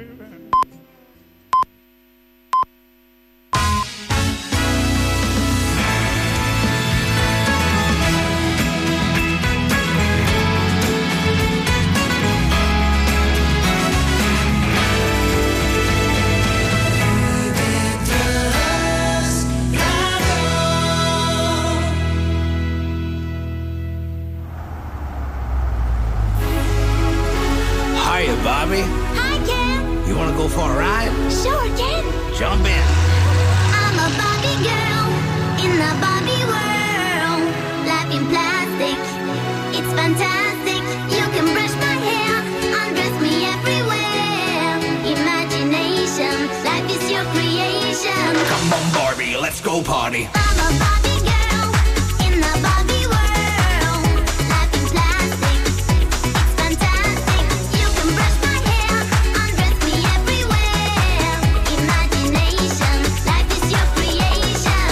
Bobby? Hi, Ken. You want to go for a ride? Sure, Ken. Jump in. I'm a Barbie girl in the Barbie world. Life in plastic, it's fantastic. You can brush my hair, undress me everywhere. Imagination, life is your creation. Come on, Barbie, let's go party. I'm a Barbie girl in the Barbie world. Life in plastic, it's fantastic. You can brush my hair, undress me everywhere. Imagination, life is your creation.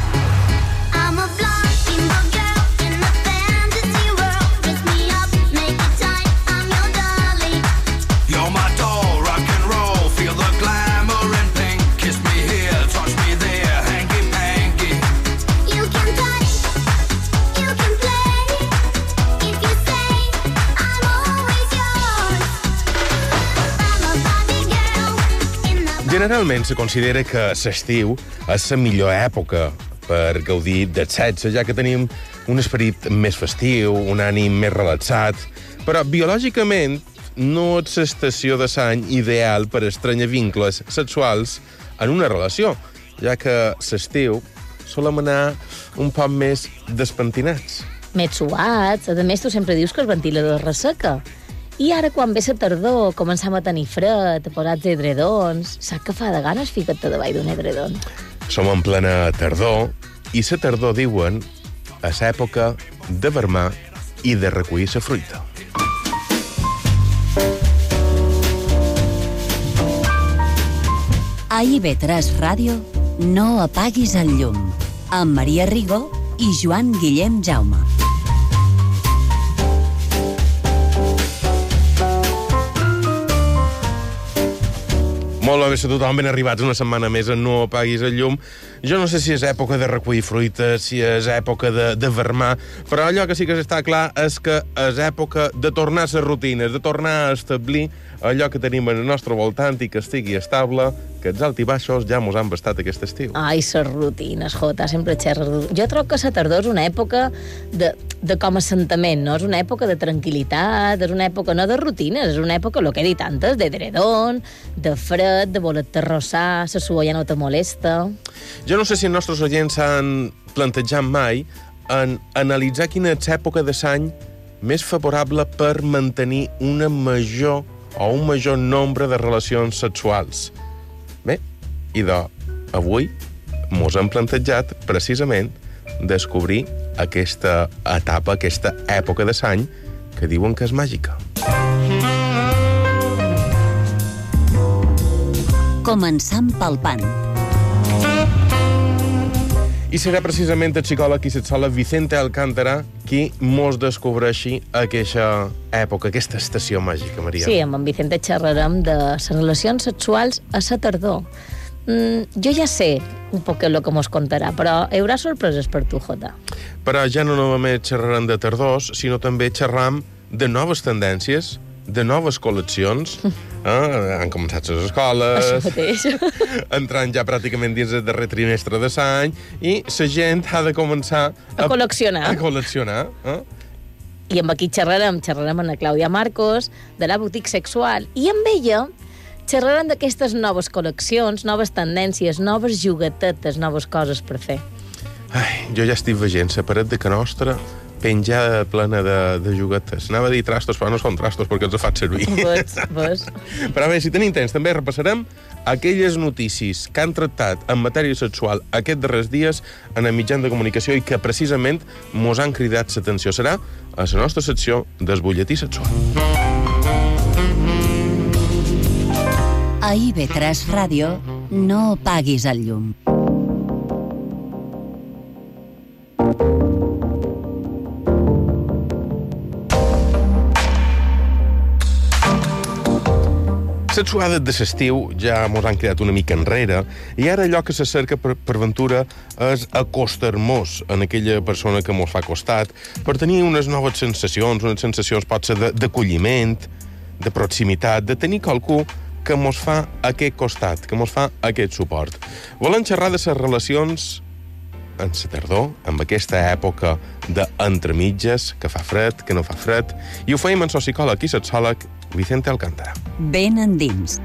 I'm a blonde steamboat girl in a fantasy world. Dress me up, make it tight, I'm your dolly. You're my doll, rock and roll. Feel the glamour and pink. Kiss me here, touch me there, hanky-panky. You can touch, you can play. If you say, I'm always yours. I'm a Barbie girl in the Generalment se considera que l'estiu és la millor època per gaudir del sexe, ja que tenim un esperit més festiu, un ànim més relaxat, però biològicament no és l'estació de l'any ideal per estranyar vincles sexuals en una relació, ja que l'estiu solem anar un poc més despentinats. Més suats. A més, tu sempre dius que el ventilador resseca. I ara, quan ve la tardor, començam a tenir fred, a posar-te edredons. Saps que fa de ganes ficar-te davall d'un edredon? Som en plena tardor, i la tardor, diuen, és època de vermar i de recollir la fruita. A IB3 Ràdio, no apaguis el llum, amb Maria Rigó i Joan Guillem Jaume. Molt bé, a tothom, ben arribats una setmana més a No apaguis el llum. Jo no sé si és època de recollir fruites, si és època de vermar, però allò que sí que està clar és que és època de tornar a les rutines, de tornar a establir allò que tenim al nostre voltant i que estigui estable, que els altibaixos ja mos han bastat aquest estiu. Ai, les rutines, Jota, sempre xerres. Jo trobo que la tardor és una època de com assentament, no? És una època de tranquil·litat, és una època no de rutines, és una època, el que he dit antes, de dredon, de fred, de voler-te arrossar, la suor ja no te molesta. Jo no sé si els nostres oients s'han plantejat mai en analitzar quina és l'època de l'any més favorable per mantenir una major o un major nombre de relacions sexuals. Bé, avui mos hem plantejat precisament descobrir aquesta etapa, aquesta època de l'any que diuen que és màgica. Començam palpant. I serà precisament el psicòleg i sexòleg Vicente Alcántara qui mos descobreixi aquesta època, aquesta estació màgica, Maria. Sí, amb en Vicente xerrarem de les relacions sexuals a la tardor. Jo ja sé un poc el que mos contarà, però hi haurà sorpreses per tu, Jota. Però ja no només xerrarem de tardors, sinó també xerram de noves tendències, de noves col·leccions. Han començat les escoles, Això mateix. entrant ja pràcticament dins el darrer trimestre de l'any, i la gent ha de començar A col·leccionar. A col·leccionar. I amb aquí xerrarem amb la Clàudia Marcos, de la Boutique Sexual, i amb ella xerrarem d'aquestes noves col·leccions, noves tendències, noves juguetetes, noves coses per fer. Ai, jo ja estic veient la paret de Can Nostra penjada plena de juguetes. Anava a dir trastos, però no són trastos perquè els faig servir. Ves. Però bé, si tenim temps, també repassarem aquelles notícies que han tractat en matèria sexual aquests darrers dies en el mitjan de comunicació i que precisament mos han cridat l'atenció. Serà a la nostra secció del butlletí sexual. A IB3 Ràdio, no apaguis el llum. Les suades de l'estiu ja mos han quedat una mica enrere i ara allò que se cerca per ventura és acostar-nos en aquella persona que mos fa costat per tenir unes noves sensacions, unes sensacions potser d'acolliment, de proximitat, de tenir qualcú que mos fa aquest costat, que mos fa aquest suport. Volem xerrar de les relacions en la tardor, amb aquesta època d'entremitges, que fa fred, que no fa fred, i ho feim amb el psicòleg i sexòleg Vicente Alcántara. Ben endins.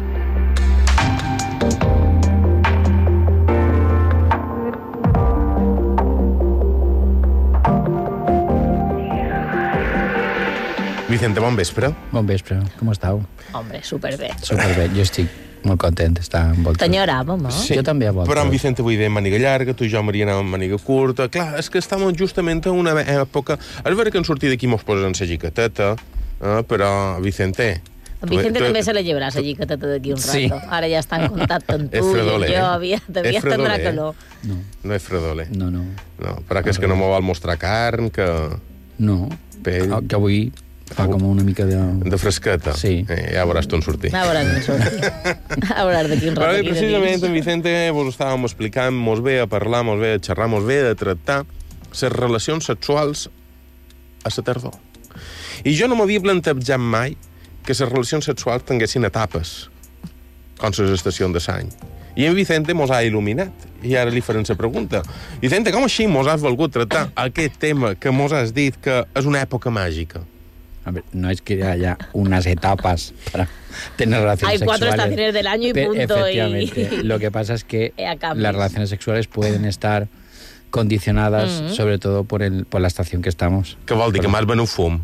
Vicente, bon vespre. Bon vespre, com estàu? Hombre, superbé. Superbé, jo estic molt content d'estar envoltat. T'enyoràvem, eh? Jo també a voltes. Però en Vicente avui ve màniga llarga, tu i jo, Maria, anàvem amb màniga curta. Clar, és que estàvem justament en una època... És vera que en sortir d'aquí mos posen la jiqueteta, però, Vicente... A Vicente també se la llevarà la llicateta d'aquí un Sí. rato. Ara ja està en contacte amb És tu i fredoler, jo eh? aviat És fredoler, tindrà eh? calor. No és fredoler. No. No, però que és que no m'ho vol mostrar carn, que... No, Pell. que avui fa com una mica de... De fresqueta. Sí. Ja veuràs tu en sortir. A veure on sortir. A veure d'aquí un Però rato. bé, aquí de precisament, dins. en Vicente vos estàvem explicant, mos ve a parlar, mos ve a xerrar, mos ve a tractar les relacions sexuals a la tardor. I jo no m'havia plantejat mai que les relacions sexuals tinguessin etapes, com les estacions de l'any. I en Vicente mos ha il·luminat. I ara li farem la pregunta. Vicente, com així mos has volgut tractar aquest tema que mos has dit que és una època màgica? A ver, no es que haya unas etapas para tener relaciones Hay 4 sexuales. estaciones del año y punto. Efectivamente. Lo que pasa es que Ya cambias. las relaciones sexuales pueden estar condicionadas sobre todo por la estación que estamos. Que vol dir que m'has venut fum?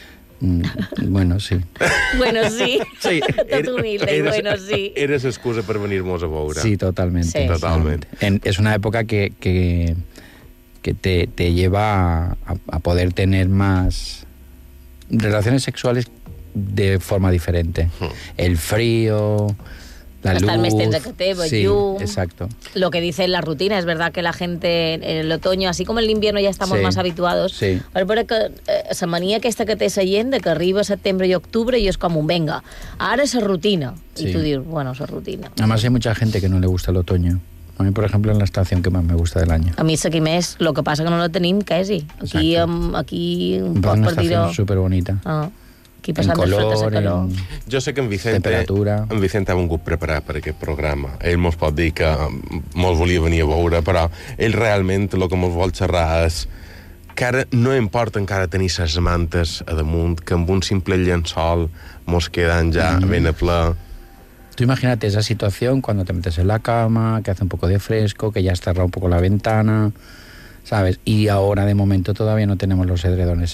Bueno, sí. Bueno, sí. Sí, Tot humilde y bueno, sí. Eres excusa per venir-nos a veure. Sí, totalmente. Sí. Totalmente. Es una época que te lleva a poder tener más relaciones sexuales de forma diferente. El frío, la luz... Estar més temps a que teva, sí, llum. exacto. Lo que dice la rutina, es verdad que la gente en el otoño, así como en el invierno ya estamos Sí, más habituados, sí. però que la mania aquesta que té la gent de que arriba setembre i octubre i és com un venga, ara és la rutina. Sí. I tu dius, bueno, és la rutina. Además hay mucha gente que no le gusta el otoño. A mí, por ejemplo, es la estación que más me gusta del año. A mi aquí més, el que passa que no la tenim quasi. Aquí, aquí un Es poc una per dir-ho... estación súper bonita. Aquí En passant de fred a color, calor. Jo sé que en Vicente, Temperatura. en Vicente ha vingut preparat per aquest programa. Ell mos pot dir que mos volia venir a veure, però ell realment el que mos vol xerrar és que ara no importa encara tenir ses mantes a damunt, que amb un simple llençol mos quedan ja ben a ple. Tú imagínate esa situación cuando te metes en la cama, que hace un poco de fresco, que ya has cerrado un poco la ventana, ¿sabes? Y ahora, de momento, todavía no tenemos los edredones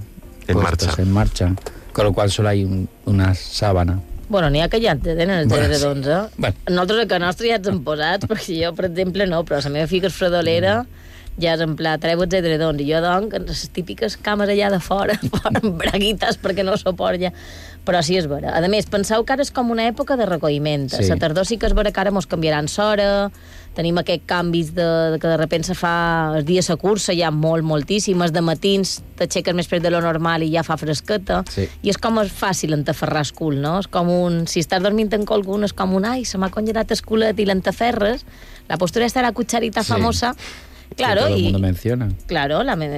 puestos en marcha. Con lo cual solo hay una sábana. Bueno, n'hi ha que ja en tenen els Bueno, edredons, eh? Bueno. Nosaltres a casa nostra ja ens hem posat, perquè jo, per exemple, no, però la meva filla que és fredolera ja és en pla, treu els edredons, i jo, doncs, en les típiques cames allà de fora, amb braguites perquè no s'opor ja. Però sí, és vera. A més, penseu que ara és com una època de recolliment. Sí. La tardor sí que és vera que ara mos canviaran l'hora, tenim aquests canvis de que de repente se fa el dia la cursa, hi ha moltíssimes, de matins t'aixeques més fred de lo normal i ja fa fresqueta, Sí. i és com fàcil entaferrar el cul, no? És com un... Si estàs dormint en qualcun, és com un... Ai, se m'ha congelat el culet i l'entaferres. La postura està la cucharita Sí. famosa. Claro, que todo el i... mundo menciona. Claro,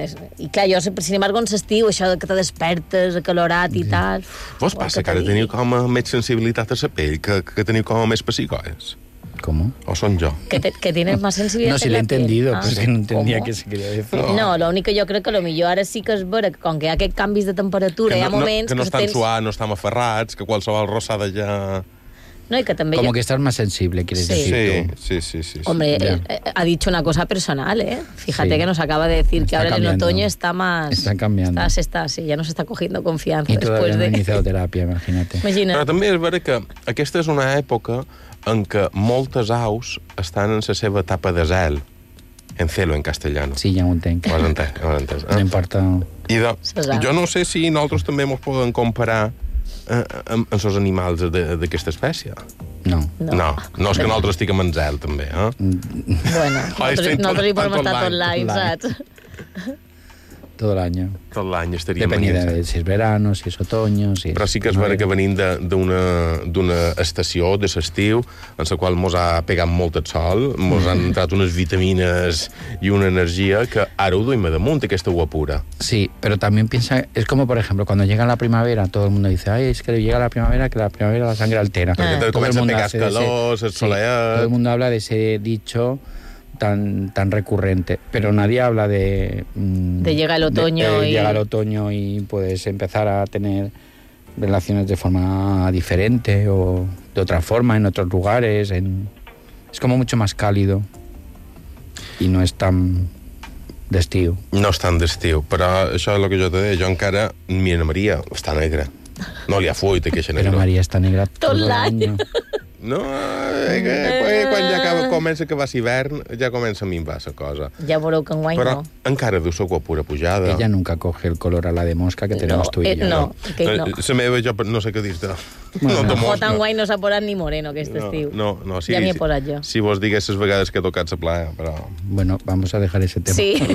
i clar, jo, sin embargo, en l'estiu, això de que te despertes, acalorat i tal... Vos passa que ara teniu com a més sensibilitat a la pell, que teniu com a més pessicoes? ¿Cómo? O son yo? Que tienes más sensibilidad. No, si en lo he la piel. entendido, Ah, pero es que no entendía ¿cómo? qué se quería decir. No, lo únic que jo crec que millor ara sí que és vera que com que hi ha aquests canvis de temperatura, Que hi ha moments que no estan tens... suats, no estan aferrats, que qualsevol rossada ja... No, i que també... Como que estás más sensible, quieres Sí. decir tú. Sí. Hombre, Ya. ha dicho una cosa personal, ¿eh? Fíjate Sí. que nos acaba de decir que Está ahora en el cambiando. otoño está más... Está cambiando. Sí, ya no se está cogiendo confianza Y todavía después no he de... iniciado terapia, imagínate. Imagina. Però també és vera que aquesta és una època en què moltes aus estan en la seva etapa de zel. En celo, en castellano. Sí, ya un tenc. Ho has entès, eh? No importa. I Ses aus. jo no sé si nosaltres també ens poden comparar amb els animals d'aquesta espècie. No. No és que nosaltres estiguem en zel, també, eh? Bueno, Ai, estem nosaltres hi podem tot estar tot l'any, l'any, tot l'any. saps? todo el año. Tot l'any estaríem Dependía allà. de si es verano, si es otoño, si Però sí que és vera que venim d'una estació de l'estiu en la qual mos ha pegat molt el sol, mos han entrat unes vitamines i una energia que ara ho duim a damunt, aquesta guapura. Sí, pero también piensa, es como por ejemplo, cuando llega la primavera, todo el mundo dice, ay, es que llega la primavera, que la primavera la sangre altera. Perquè te Todo el comença a mundo pegar hace de ese- calors, el sí, soleat... todo el mundo habla de ese dicho tan recurrente, pero nadie habla de llega el otoño y- llega el otoño y puedes empezar a tener relaciones de forma diferente o de otra forma en otros lugares, es como mucho más cálido y no es tan d'estiu. No és tan d'estiu, però això és el que jo te deia, jo encara, mi Ana Maria està negra. No li ha fuit aquesta Pero negra. María está negra Todo todo el l'any. año. No, quan ja comença a acabar l'hivern, ja comença a minvar la cosa. Ja veureu que enguany Però no. encara du la guapura pujada. Ella nunca coge el color a la de mosca que tenemos tú y yo. no, que no. La meva, jo no sé què dir-te. Bueno, no, Jota enguany no s'ha posat ni moreno aquest no, estiu. no, sí, Ja m'hi he posat jo. Si vos digués les vegades que he tocat la playa, però... Bueno, vamos a dejar ese tema. Sí.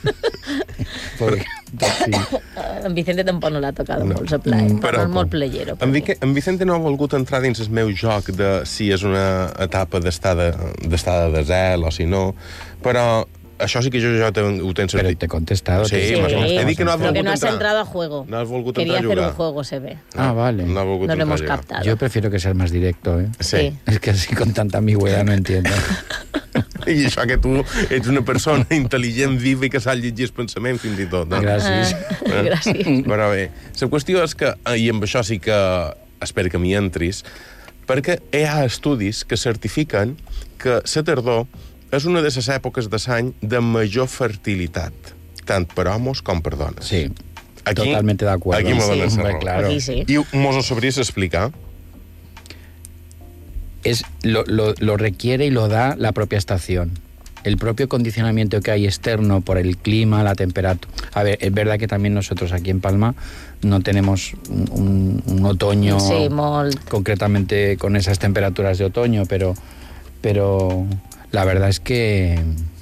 Porque, sí. En Vicente tampoc no l'ha tocat No. molt la playa, però és molt playero. En Vicente no ha volgut entrar dins el meu joc de si és una etapa d'estada de zel o si no, però això sí que jo ja ho tens Pero sentit. te he contestado. Sí, te- más o menos. He dit que no has Porque volgut no has entrar. entrado a juego. No has volgut Quería entrar a hacer un jugar. juego, se ve. Ah, vale. No ha volgut No lo entrar hemos a jugar. captado. Yo prefiero que seas más directo, ¿eh? Sí. Es que así con tanta ambigüedad no entiendo. I això que tu ets una persona intel·ligent, viva i que sap llegir el pensament fins i tot. No? Gràcies. Gràcies. Però bé, la qüestió és que, i amb això sí que espero que m'hi entris, perquè hi ha estudis que certifiquen que la tardor és una de les èpoques de l'any de major fertilitat, tant per homes com per dones. Sí, totalmente de acuerdo. Aquí me Sí, dones hombre, raó. claro. Aquí sí. I mos ho sabries explicar? Lo requiere y lo da la propia estación. El propio condicionamiento que hay externo por el clima, la temperatura. A ver, es verdad que también nosotros aquí en Palma no tenemos un otoño Sí, molt. concretamente con esas temperaturas de otoño, pero la verdad es que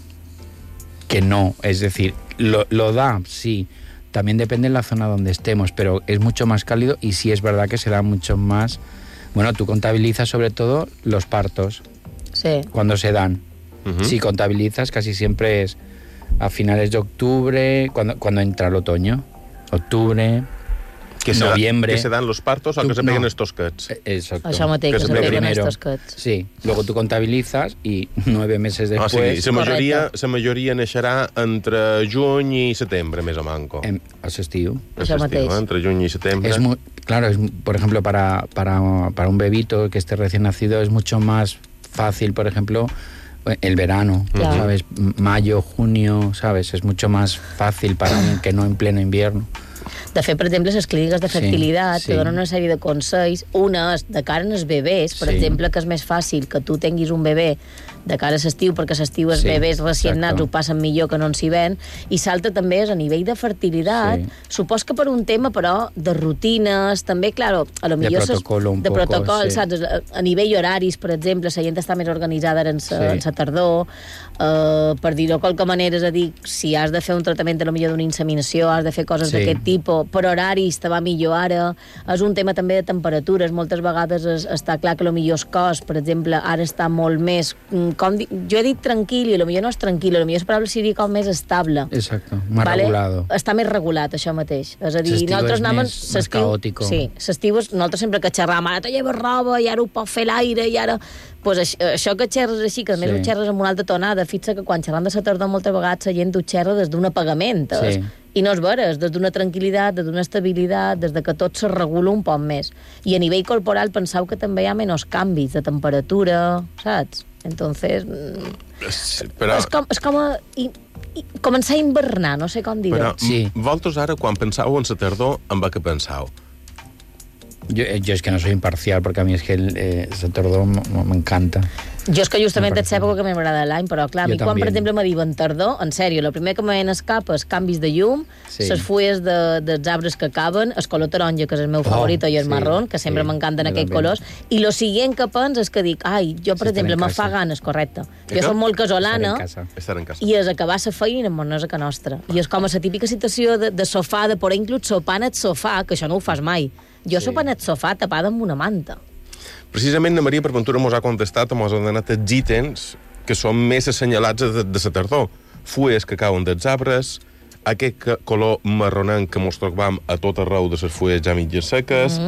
no. Es decir, lo da, sí. También depende de la zona donde estemos, pero es mucho más cálido y sí es verdad que se da mucho más. Bueno, tú contabilizas sobre todo los partos Sí. cuando se dan. Si contabilizas, casi siempre es a finales de octubre, cuando entra el otoño. Octubre, noviembre. Que se dan los partos o que se peguen estos cats. Exacto. Això mateix, que se lo peguen primero. estos cuts. Sí, luego tú contabilizas y 9 meses Ah, después... sí, la majoria naixerà entre juny i setembre, més o manco. Això estiu. És Això estiu, mateix. entre juny i setembre. Es muy, claro, por ejemplo, para un bebito que esté recién nacido es mucho más fácil, por ejemplo, el verano, Claro. ¿sabes? Mayo, junio, ¿sabes? Es mucho más fácil que no en pleno invierno. De fet, per exemple, les clíniques de Sí, fertilitat sí. te donen una sèrie de consells. Una és de cara als bebès, per Sí. exemple, que és més fàcil que tu tinguis un bebè de cara a l'estiu, perquè a l'estiu els Sí, bebès recient nats exacto. ho passen millor que no en s'hi ven, i l'altre també és a nivell de fertilitat. Sí. Supos que per un tema, però, de rutines, també, claro, a lo millor... protocolo un de poco, protocol, sí. saps? A nivell horaris, per exemple, la gent està més organitzada ara en Sí. la tardor, per dir-ho de qualque manera, és a dir, si has de fer un tractament a lo millor d'una inseminació, has de fer coses Sí. d'aquest tipus, per horaris te va millor ara, és un tema també de temperatures, moltes vegades està clar que a lo millor el cos, per exemple, ara està molt més, jo he dit tranquil, i a lo millor no és tranquil, a lo millor és paraula seria com més estable. Exacto, más regulado. Està més regulat, això mateix. És a dir, L'estiu nosaltres és anàvem... més caòtico. Sí, l'estiu és... Nosaltres sempre que xerràvem, ara te lleves roba, i ara ho pot fer l'aire, i ara... Pues això que xerres així, que a més Sí. ho xerres amb una altra tonada, fixa que quan xerram de la tardor moltes vegades la gent ho xerra des d'un apagament. Sí. I no és vera, és des d'una tranquil·litat, des d'una estabilitat, des de que tot se regula un poc més. I a nivell corporal penseu que també hi ha menys canvis de temperatura, saps? Entonces... Però, És com començar a hivernar, no sé com dir-ho. però Sí. vosaltres ara, quan pensau en la tardor, en va que pensau? Yo es que no soy imparcial porque a mí es que el tardor me encanta. Jo és que justament Me és parece l'època que m'agrada l'any, però clar, a Jo mi quan, per també. exemple, me diuen tardor, en sèrio, el primer que me ven escapa és canvis de llum, Sí. les fulles dels arbres que acaben, el color taronja, que és el meu favorit, i el sí, marrón, que sempre sí, m'encanten jo aquells també. colors, i lo siguient que pens és que dic, ai, jo, per Estar exemple, en me casa. fa ganes, correcte. Què? Jo soc molt casolana, Estar en casa. Estar en casa. i és acabar la feina amb no és a ca nostra. I és com a la típica situació de sofà, de poder inclús sopar en el sofà, que això no ho fas mai. Jo sopar en el sofà tapada amb una manta. Precisament la Maria per Ventura mos ha contestat, mos ha donat els ítems que són més assenyalats de la tardor. Fulles que cauen dels arbres, aquest color marronenc que mos trobam a tot arreu de les fulles ja mitges seques,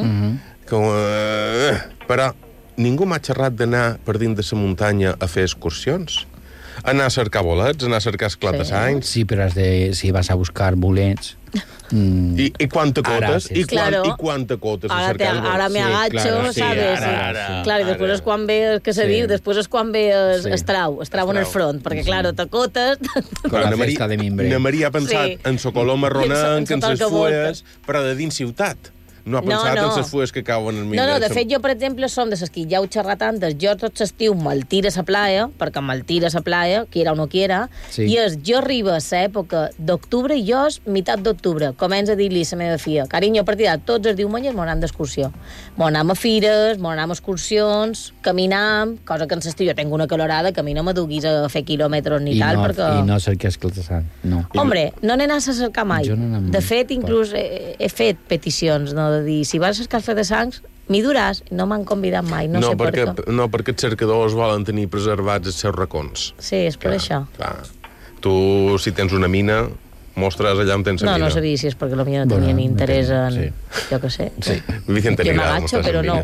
però ningú m'ha xerrat d'anar per dins de la muntanya a fer excursions, anar a cercar bolets, anar a cercar esclatassanys. Sí, pero si vas a buscar bolets... I quanta Ara, cotes, sí. Claro. i quanta cotes a Ahora, cercar els ahora bolets. me Sí, agacho, claro, sí, ¿sabes? ara, Claro, y después es quan ve, el que se Sí. diu, després és quan ve Sí. estrau en el front, perquè, claro, t'acotes... Con la festa de Mimbre. Na Maria ha pensat Sí. en la color marronenc, I en en sota el les que volta. fulles, però de dins ciutat. No ha pensat en les fulles que cauen al mig. No, de fet, jo, per exemple, som de les que ja ho xerrat antes, jo tot l'estiu me'l tira a la playa, perquè me'l tira a la playa, quiera o no quiera, Sí. i jo arriba a l'època d'octubre i jo és meitat d'octubre. Comença a dir-li a la meva filla, carinyo, a partir de tots els diumenges m'ho anam d'excursió. M'ho anam a fires, m'ho anam a excursions, caminam, cosa que en l'estiu jo tinc una calorada, que a mi no m'aduguis a fer quilòmetres ni tal, perquè... I no cerques esclatassanys, no. Hombre, no n'he anat a cercar mai. Jo no n'he anat De mai. fet, inclús he fet peticions, no? De dir, si vas a cercar de sangs, m'hi duràs. No m'han convidat mai, no sé per què. No, perquè els cercadors volen tenir preservats els seus racons. Sí, és per això. Clar. Tu, si tens una mina, mostres allà on tens la No, mina. no sabia si és perquè potser no tenien Bueno, interès en... sí. Jo què sé. Sí. Vicente Jo Ligado, m'agacho, mostres però no.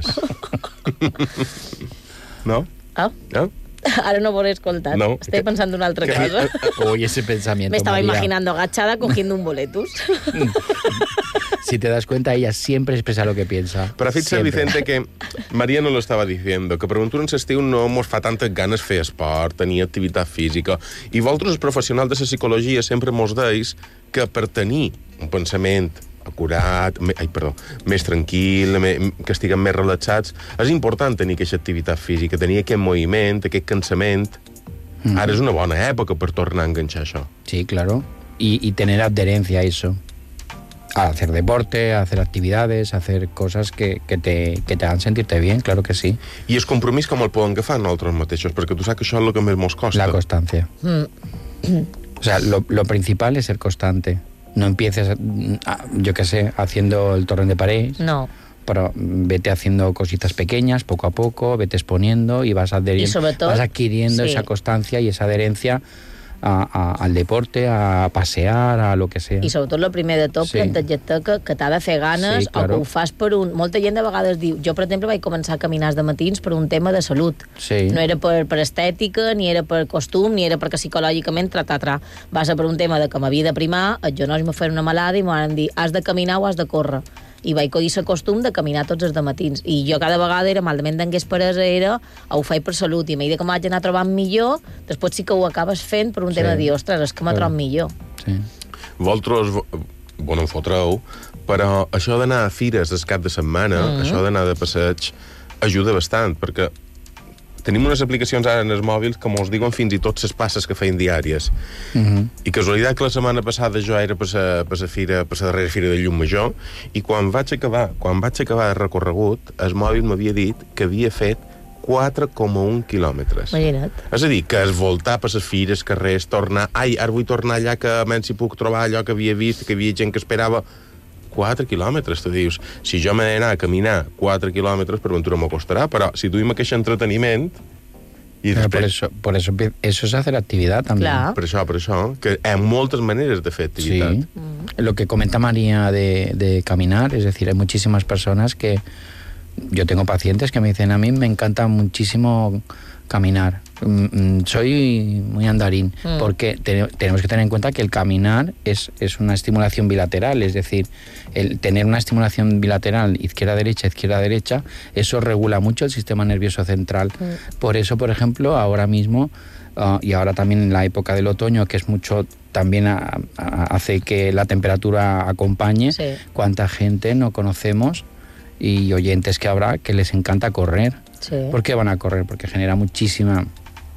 mines. No? Ah? No? Ara no voy escoltar. No. Estoy pensando en una altra Que- cosa. Oye, ese pensamiento, Me estaba María. imaginando agachada cogiendo un boletus. Si te das cuenta, ella siempre expresa lo que piensa. Però fixa, Siempre. Vicente, que Maria no lo estava diciendo, que per Ventura en l'estiu no mos fa tantes ganes fer esport, tenir activitat física. I vosaltres, els professionals de la psicologia, sempre mos deis que per tenir un pensament acurat, més tranquil, que estiguem més relaxats, és important tenir aquesta activitat física, tenir aquest moviment, aquest cansament. Ara és una bona època per tornar a enganxar això. Sí, claro. Y tener adherencia a eso. A hacer deporte, a hacer actividades, a hacer cosas que te hagan sentirte bien, claro que sí. I el compromís com el podem agafar nosaltres mateixos? Perquè tu saps que això és el que més mos costa. La constancia. O sea, lo principal es ser constante. No empieces, yo qué sé, haciendo el torrent de París, No. pero vete haciendo cositas pequeñas, poco a poco, vete exponiendo y vas Y sobre todo, vas adquiriendo sí. esa constancia y esa adherencia al deporte, a pasear, a lo que sea. I sobretot el primer de tot, Sí. plantejar-te que t'ha de fer ganes, Sí, claro. o que ho fas per un... Molta gent de vegades diu... Jo, per exemple, vaig començar a caminar de matins per un tema de salut. Sí. No era per estètica, ni era per costum, ni era perquè psicològicament va ser per un tema de que m'havia de primar, els genolls me feien una malada i m'ho van dir, has de caminar o has de córrer. I vaig collir el costum de caminar tots els matins. I jo cada vegada era, malament d'engués peresa, era ho faig per salut. I a mesura que m'haig d'anar trobant millor, després sí que ho acabes fent per un Sí. tema de dir, ostres, és que m'ha trobat millor. Sí. Vosaltres, bon en fotreu, però això d'anar a fires el cap de setmana, això d'anar de passeig, ajuda bastant, perquè tenim unes aplicacions ara en els mòbils que mos diuen fins i tot les passes que feien diàries. I casualitat que la setmana passada jo era per la fira, per la darrera fira de Llum-Major, i quan vaig acabar el recorregut, el mòbil m'havia dit que havia fet 4,1 quilòmetres. Imagina't. És a dir, que es voltar per les fires, carrers, tornar... Ai, ara vull tornar allà que almenys si puc trobar allò que havia vist, que havia gent que esperava 4 quilòmetres, tu dius. Si jo m'he d'anar a caminar 4 quilòmetres, per ventura m'ho costarà, però si duim aquest entreteniment... I Pero després, por eso es hacer actividad también. Clar. per això, que hi ha moltes maneres de fer activitat. Sí. Lo que comenta María de caminar, es decir, hay muchísimas personas que... Yo tengo pacientes que me dicen, a mí me encanta muchísimo caminar. Soy muy andarín, porque tenemos que tener en cuenta que el caminar es una estimulación bilateral, es decir, el tener una estimulación bilateral izquierda-derecha, eso regula mucho el sistema nervioso central. Por eso, por ejemplo, ahora mismo, y ahora también en la época del otoño, que es mucho, también hace que la temperatura acompañe, Sí. cuánta gente no conocemos y oyentes que habrá que les encanta correr. Sí. ¿Por qué van a correr? Porque genera muchísimas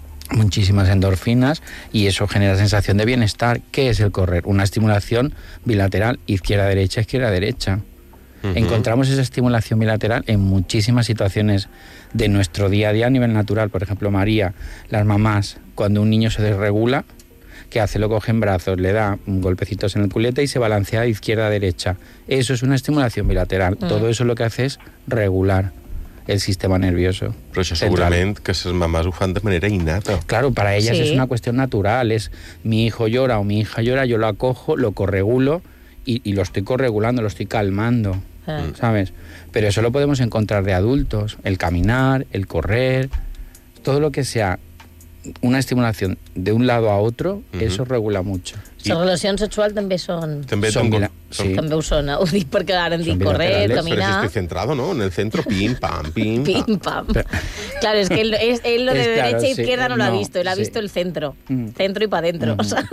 endorfinas y eso genera sensación de bienestar. ¿Qué es el correr? Una estimulación bilateral, izquierda-derecha, izquierda-derecha. Encontramos esa estimulación bilateral en muchísimas situaciones de nuestro día a día a nivel natural. Por ejemplo, María, las mamás, cuando un niño se desregula, ¿qué hace? Lo coge en brazos, le da golpecitos en el culete y se balancea de izquierda a derecha. Eso es una estimulación bilateral. Todo eso lo que hace es regular el sistema nervioso. Però això central. segurament que les mamàs ho fan de manera innata. Claro, para ellas Sí. es una cuestión natural. Es mi hijo llora o mi hija llora, yo lo acojo, lo corregulo y lo estoy corregulando, lo estoy calmando, ¿sabes? Pero eso lo podemos encontrar de adultos. El caminar, el correr, todo lo que sea una estimulación de un lado a otro, eso regula mucho. Les relacions sexuals també són... També Són tengo- sí. També ho són, ho dic perquè ara em dic Són correr, bilaterales, Pero si caminar... estoy centrado, ¿no? En el centro, pim, pam, pim, pam. Pim, pam. Claro, es que él lo de Es claro, derecha e sí. izquierda no lo ha No, visto, él ha sí. visto el centro. Centro y para adentro. O sea,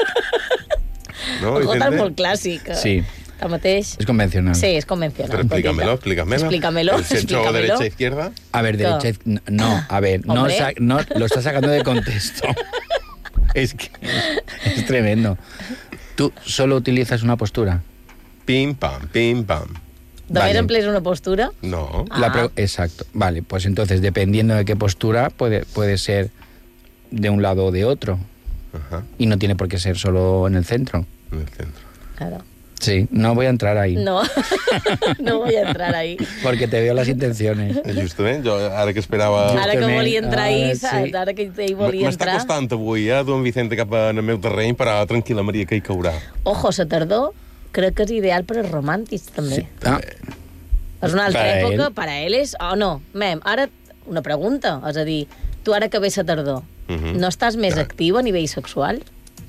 No, el Jota és Vicente? molt clàssic. Sí. Tanmateix... Es convencional. Sí, és convencional. Pero explícamelo. Explícamelo, El centro, explícamelo. derecha, izquierda. A ver, derecha, no, a ver, no, Hombre. no, lo estás sacando de contexto. Es que es tremendo. Tú solo utilizas una postura. Pim, pam, pim, pam. Només Vale. emplees una postura? No. Exacto. Vale, pues entonces, dependiendo de qué postura, puede ser de un lado o de otro. Ajá, Y no tiene por qué ser solo en el centro. en el centro. Claro. Sí, no voy a entrar ahí. No, no voy a entrar ahí. Porque te veo las intenciones. Justament, jo ara que esperava... Ara que Justament, volia entrar ahí, ara saps? sí. Ara que hi volia M'està entrar... costant avui, don Vicente, cap en el meu terreny, però tranquil·la, Maria, que hi caurà. Ojo, la tardor crec que és ideal per als romàntics, també. Ah, És una altra Per a època, ell. per a ell és... O no, ara una pregunta, és a dir, tu ara que ve la tardor, no estàs més actiu a nivell sexual?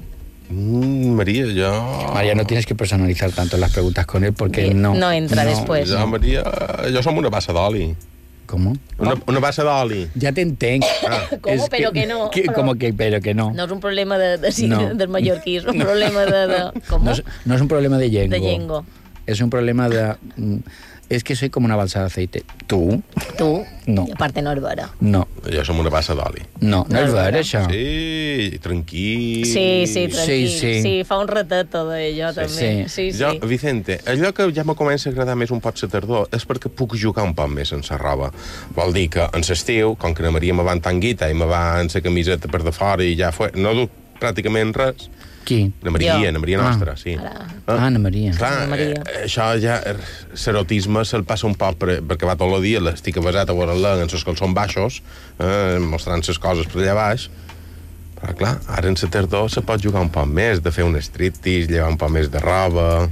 Maria, jo... María, no tienes que personalizar tanto las preguntas con él porque Bien, no... no entra después. Jo, Maria, jo som una bassa d'oli. ¿Cómo? Una bassa d'oli. Ya te entenc. ¿Cómo? Pero que no. ¿Cómo que pero que no? No és un problema sí, No. del mallorquí, és un problema de com? No es un problema de yengo. De yengo. Es un problema de... Es que soy como una balsa de aceite. ¿Tú? Tu? No. I a part no és vera. No. Jo som una bassa d'oli. No, no No és és vera, vera. això. Sí, tranquil. Sí, tranquil. Sí. Sí, fa un rateto d'allò, també. Sí. Jo, Vicente, allò que ja me comença a agradar més un poc la tardor és perquè puc jugar un poc més sense roba. Vol dir que en l'estiu, com que na Maria me va en tanguita i me va en la camiseta per de fora i ja no duc pràcticament res, Qui? na Maria, Jo. na Maria nostra, sí. Ah, Ana Maria. Clar, Ana Maria. això ja, l'erotisme se'l passa un poc perquè va tot el dia, l'estic avasat a veure-la en els calçons baixos, mostrant les coses per allà baix, però clar, ara en la tardor se pot jugar un poc més, de fer un striptease, llevar un poc més de roba...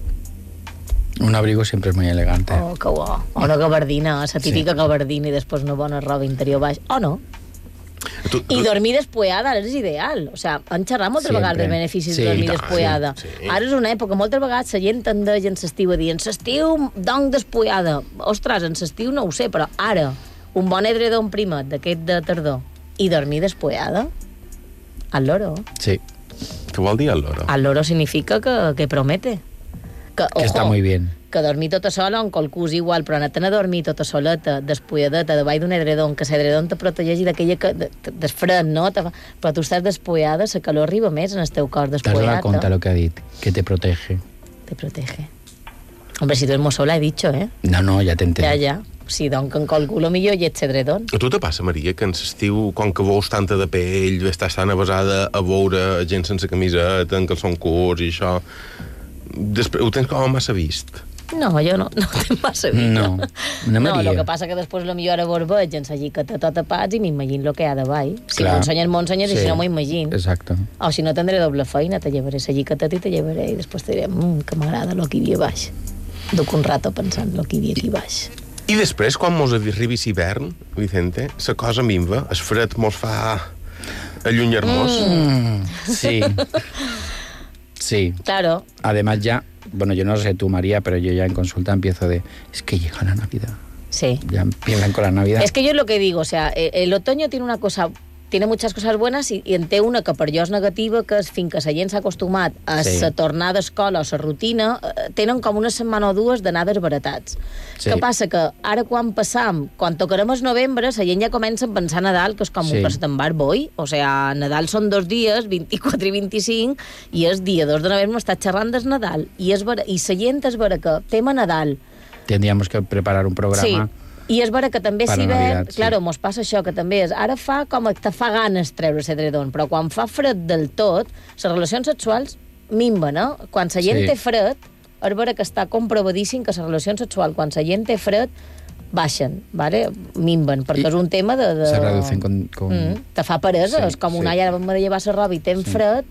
Un abrigo siempre es muy elegante. Oh, que bo. O una gabardina, la típica gabardina i després una bona roba interior baix. O no. I dormir despullada ara és ideal. O sea, han xerrat moltes Sempre. vegades dels beneficis Sí, de dormir i tant, despullada. sí. Ara és una època, moltes vegades la gent tendeix en l'estiu a dir en l'estiu donc despullada. Ostres, en l'estiu no ho sé, però ara un bon edredon primet d'aquest de tardor i dormir despullada, al loro. Sí, Què vol dir, l'hora? Al loro significa que promete. Que está muy bien. Que dormir tota sola, on qualcú és igual, però anar-te'n a dormir tota soleta, despulladeta, davall d'un edredon, que l'edredon te protegeixi d'aquella del fred, no? Però tu estàs despullada, la calor arriba més en el teu cos Te has despullat. dado cuenta lo que ha dit, que te protege. Te protege. Hombre, si tu eres molt sola, he dicho, ¿eh? No, ya te entero. Ja. Sí, doncs en qualcú lo millor i ets edredon. A tu te passa, Maria, que en l'estiu, com que veus tanta de pell, estàs tan avasada a veure gent sense camiseta, en calçons curts i això... Després, ho tens com massa vist. No, jo no tinc massa vist. No, No, Maria. el que passa que després lo millor ara vos veig en la lliqueta tot tapats i m'imagino el que hi ha davall. Si Clar. m'ensenyes, i si no m'ho imagino. Exacto. O si no tindré doble feina, te llevaré la lliqueteta i te llevaré i després te diré que m'agrada el que hi havia baix. Duc un rato pensant el que hi havia aquí baix. I després, quan mos arribi l'hivern, Vicente, la cosa minva, el fred mos fa allunyar-nos. Sí. Sí. Claro, Además ya, bueno, yo no sé tú, María, pero yo ya en consulta empiezo de... Es que llega la Navidad. sí. Ya empiezan con la Navidad. Es que yo es lo que digo, o sea, el otoño tiene una cosa tiene muchas cosas buenas i en té una que per jo és negativa, que és fins que la gent s'ha acostumat a la tornada d'escola o la rutina, tenen com una setmana o dues d'anar desbaratats. Què passa? Que ara quan tocarem el novembre, la gent ja comença a pensar Nadal, que és com un presetembar boi, o sea, Nadal són 2 dies, 24 i 25, i el dia 2 de novembre m'està xerrant del Nadal, i la gent és vera que tema Nadal. Tendríamos que preparar un programa... Sí. I és vera que també si ve... Claro, mos passa això, que també és... Ara fa com que te fa ganes treure l'edredon, però quan fa fred del tot, les relacions sexuals minven, no? Quan la gent té fred, és vera que està comprovadíssim que les relacions sexuals, quan la gent té fred, baixen, ¿vale? Minven, perquè és un tema de... Se reducen con... Te fa peresa, és com una ara m'ha de llevar la roba i ten fred...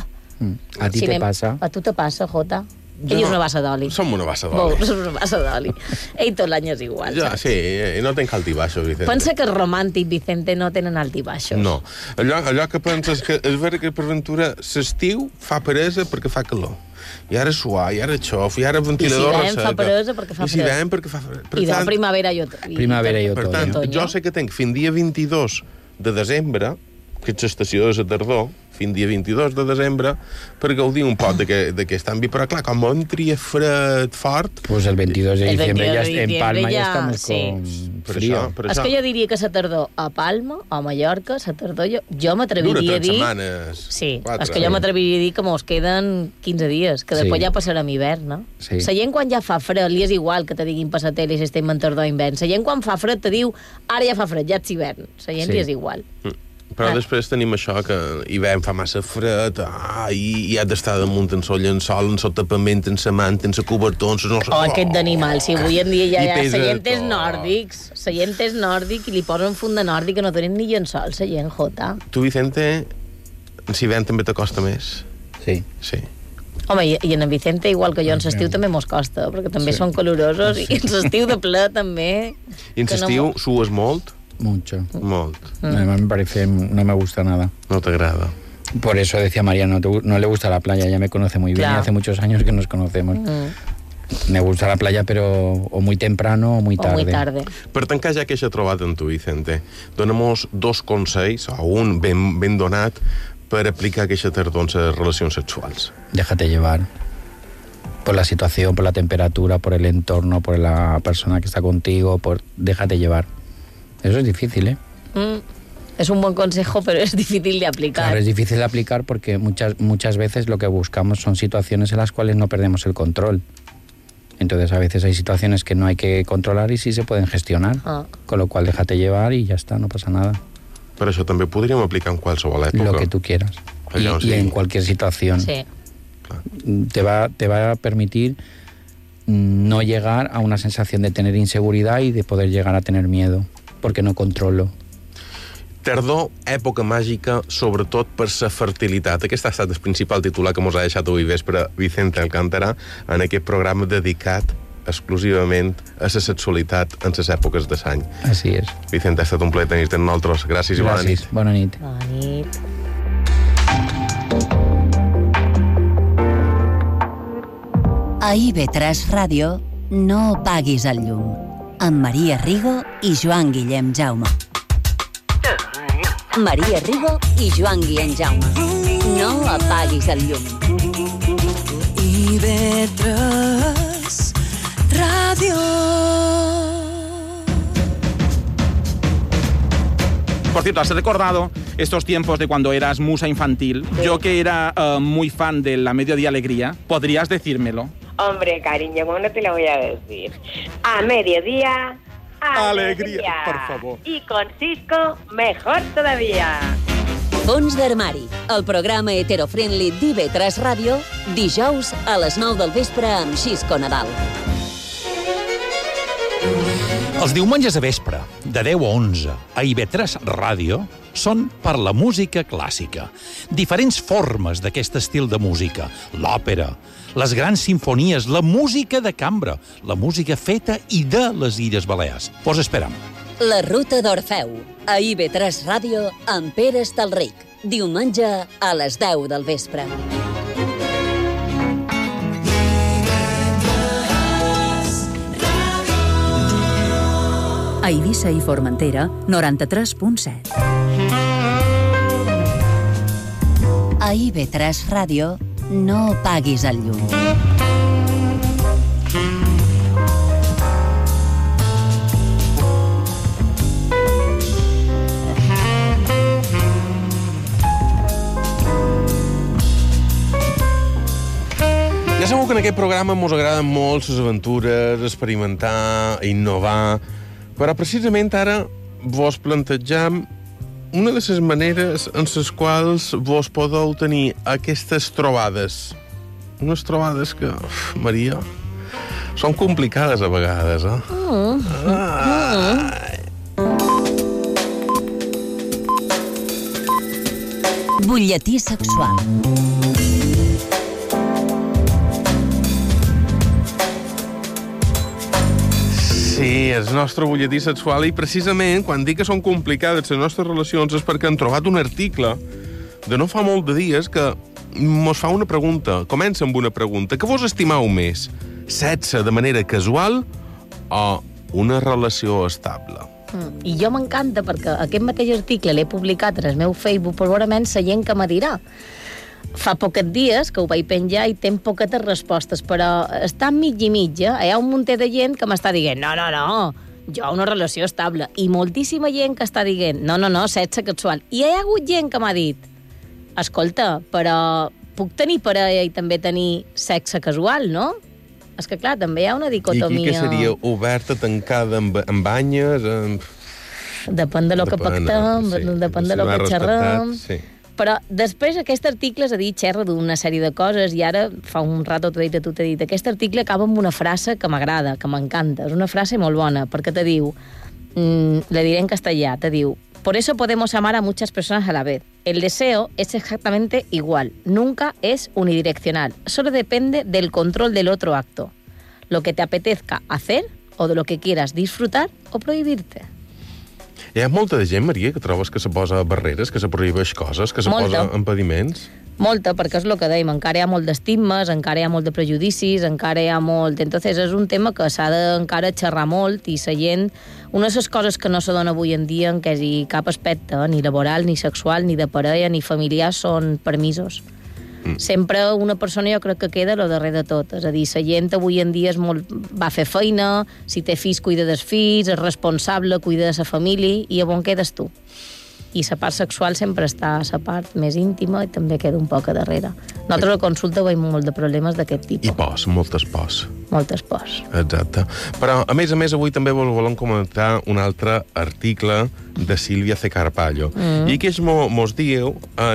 A ti te passa? A tu te passa, Jota. Ell és una bassa d'oli. Som una bassa d'oli. Som una bassa d'oli. Ell tot l'any és igual. Ja, sí, no tenc altibaixos, Vicente. Pensa que és romàntic, Vicente, no tenen altibaixos. No. Allò que penses que és vera que per ventura l'estiu fa peresa perquè fa calor. I ara suar, i ara xof, i ara ventilador reseca. I si vam fa peresa perquè fa fred. I si vam perquè fa fred. I de primavera i otoño. Per tant, jo sé que tenc fins dia 22 de desembre, que és l'estació de la tardor, fins dia 22 de desembre, per gaudir un poc d'aquest àmbit. Però, clar, com entri fred fort... Pues el 22 de diciembre ya en Palma ya estamos con frío. És que jo diria que la tardor a Palma, a Mallorca, la tardor jo m'atreviria a dir... Dura 3 setmanes. Sí, és que jo m'atreviria a dir que mos queden 15 dies, que després ja passarem hivern, no? Sí. La gent quan ja fa fred, li és igual que te diguin passar tele si estem en tardor o hivern. La gent quan fa fred te diu, ara ja fa fred, ja ets hivern. La gent li és igual. Però després tenim això que hivern fa massa fred, i has d'estar damunt en el llençol, en el tapament, en la manta, en la cobertor, en la... aquest d'animal, si avui en dia ja la gent és nòrdics, la gent és nòrdic i li posen funda nòrdic que no tenen ni llençol, la gent, Jota. Tu, Vicente, en l'hivern també t'acosta més? Sí. Home, i en Vicente, igual que jo, en l'estiu també mos costa, perquè també són calorosos, i en l'estiu de ple també... I en l'estiu sues molt? Mucho. Molt. Además me parece, no me gusta nada. No te agrada. Por eso decía María, no le gusta la playa, ella me conoce muy bien, y hace muchos años que nos conocemos. Me gusta la playa, pero o muy temprano o muy tarde. O muy tarde. Per tancar ja que he trobat en tu, Vicente, dona'm 2 consells, o un ben donat, per aplicar aquesta tardor en les relacions sexuals. Déjate llevar por la situación, por la temperatura, por el entorno, por la persona que está contigo, déjate llevar. Eso es difícil, ¿eh? Es un buen consejo, pero es difícil de aplicar. Claro, es difícil de aplicar porque muchas veces lo que buscamos son situaciones en las cuales no perdemos el control. Entonces, a veces hay situaciones que no hay que controlar y sí se pueden gestionar. Con lo cual, déjate llevar y ya está, no pasa nada. Però això també ho podríem aplicar en qualsevol època. Lo que tú quieras. Y en cualquier situación. Sí. Te va a permitir no llegar a una sensación de tener inseguridad y de poder llegar a tener miedo. Porque no controlo. Tardor, època màgica, sobretot per la fertilitat. Aquest ha estat el principal titular que mos ha deixat avui vespre Vicente Alcántara en aquest programa dedicat exclusivament a la sexualitat en les èpoques de l'any. Así es. Vicente, ha estat un plaer tenir-te amb nosaltres. Gràcies i bona nit. Bona nit. Bona nit. A IB3 Ràdio, no apaguis el llum. Amb Maria Rigo i Joan Guillem Jaume. Maria Rigo i Joan Guillem Jaume. No apaguis el llum. IB3 Ràdio. Por cierto, ¿has recordado estos tiempos de cuando eras musa infantil? Yo que era muy fan de La Mediodía Alegría, ¿podrías decírmelo? Hombre, cariño, ¿cómo no te lo voy a decir? A mediodía, alegría. Por favor. Y con Cisco, mejor todavía. Fons d'armari, el programa heterofriendly d'IB3 Ràdio, dijous a les 9 del vespre amb Xisco Nadal. Els diumenges a vespre, de 10 a 11, a IB3 Ràdio, són per la música clàssica. Diferents formes d'aquest estil de música. L'òpera, les grans simfonies, la música de cambra, la música feta i de les Illes Balears. Pues espera'm. La Ruta d'Orfeu, a IB3 Ràdio, amb Pere Estalric. Diumenge a les 10 del vespre. A Eivissa i Formentera, 93.7. A IB3 Ràdio no paguis el llum. Ja sabeu que en aquest programa ens agraden molt les aventures, experimentar, innovar, però precisament ara vos plantegem una de les maneres en les quals vos podeu tenir aquestes trobades. Unes trobades que, Maria, són complicades a vegades, eh? Butlletí sexual. Sí, és el nostre butlletí sexual i precisament quan dic que són complicades les nostres relacions és perquè han trobat un article de no fa molt de dies que mos fa una pregunta, comença amb una pregunta. Què vos estimau més? Sexe de manera casual o una relació estable? I jo m'encanta perquè aquest mateix article l'he publicat en el meu Facebook, probablement la gent que me dirà. Fa poquets dies que ho vaig penjar i tenc poquetes respostes, però està mig i mig, eh? Hi ha un munter de gent que m'està dient no, jo una relació estable. I moltíssima gent que està dient no, sexe casual. I hi ha hagut gent que m'ha dit escolta, però puc tenir parella i també tenir sexe casual, no? És que, clar, també hi ha una dicotomia... I aquí que seria oberta, tancada, amb banyes... Depèn de lo que pactem, sí. Depèn de lo que xerrem... Sí. Però després aquest article, és a dir, xerra d'una sèrie de coses i ara fa un rato t'he dit, aquest article acaba amb una frase que m'agrada, que m'encanta. És una frase molt bona, perquè te diu, la diré en castellà, te diu, por eso podemos amar a muchas personas a la vez. El deseo es exactamente igual, nunca es unidireccional, solo depende del control del otro acto, lo que te apetezca hacer o de lo que quieras disfrutar o prohibirte. Hi ha molta de gent, Maria, que trobes que se posa barreres, que se prohibeix coses, que se posa impediments? Molta, perquè és el que dèiem, encara hi ha molt d'estigmes, encara hi ha molt de prejudicis, encara hi ha molt... Entonces és un tema que s'ha d'encara xerrar molt i la gent... Una de les coses que no se dona avui en dia en què cap aspecte, ni laboral, ni sexual, ni de parella, ni familiar, són permisos. Sempre una persona jo crec que queda lo darrer de tot. És a dir, la gent avui en dia va fer feina, si té fills cuida dels fills, és responsable, cuida de la família, i a on quedes tu? I la part sexual sempre està a la part més íntima i també queda un poc a darrere. Nosaltres a la consulta veiem molt de problemes d'aquest tipus. I pors, moltes pors. Moltes pors. Exacte. Però, a més, avui també volem comentar un altre article de Sílvia C. Carpallo. I que mos diu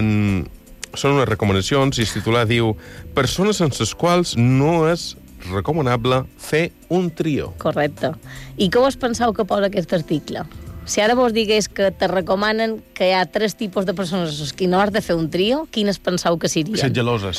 són unes recomanacions i el titular diu persones sense les quals no és recomanable fer un trio. Correcte. I què vos penseu que posa aquest article? Si ara vos digués que te recomanen que hi ha 3 tipus de persones amb qui no has de fer un trio, quines penseu que serien? Les geloses.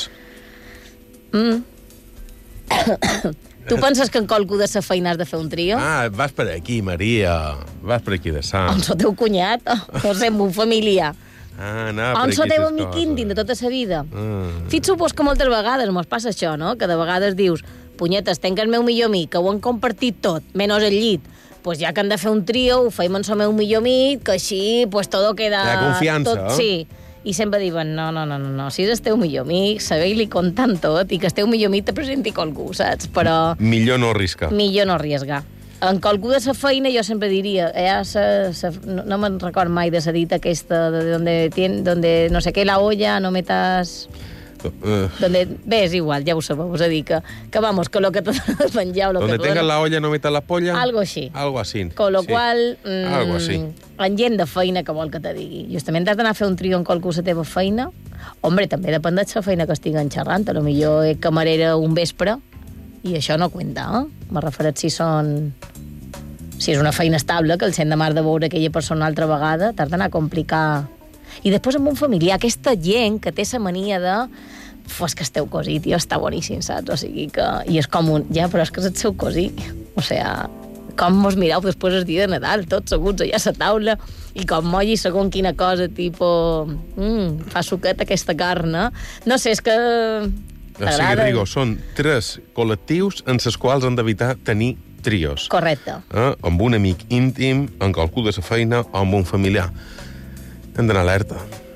Tu penses que en qualcú de sa feina has de fer un trio? Ah, vas per aquí, Maria. Vas per aquí de Sant. On sou teu cunyat? O sem un familiar? Anava On per sou aquí teu ses amic coses. íntim de tota sa vida? Fixeu-vos que moltes vegades mos passa això, no? Que de vegades dius, punyetes, tenc el meu millor amic, que ho han compartit tot, menys el llit. Pues ja que han de fer un trio, ho feim amb el meu millor amic, que així pues todo queda... Hi ha confiança, tot, sí. I sempre diuen, no, si és el teu millor amic, sabeu-li contant tot, i que el teu millor amic te presenti qualcú, saps? Però... Millor no arriscar. Millor no arriesgar. En qualcú de sa feina jo sempre diria, no me'n record mai de la dita aquesta, donde no sé què, la olla, no metas... Bé, és igual, ja ho sabeu, és a dir, que vamos, que lo que te dones menjar o lo que Donde tengas la olla no metas la polla. Algo així. Algo así. Con lo qual, algo así. en gent de feina que vol que te digui, justament has d'anar a fer un trio en qualcú a la teva feina, hombre, també depèn de la feina que estiguen xerrant, a lo millor és camarera un vespre, i això no cuenta, M'ha referit si és una feina estable, que el sent de mar de veure aquella persona una altra vegada, t'has d'anar a complicar. I després amb un familiar, aquesta gent que té la mania de és que el teu cosí, tio, està boníssim, saps? O sigui que... I és com un... Ja, però és que és el seu cosí. O sigui, com mos mireu després el dia de Nadal, tots seguts allà a la taula, i com molli segons quina cosa, tipus... fa suquet aquesta carn, No sé, és que... O sigui, Rigo, són 3 col·lectius en els quals han d'evitar tenir trios. Correcte. Amb un amic íntim, amb qualcú de la feina o amb un familiar. Hem d'anar alerta.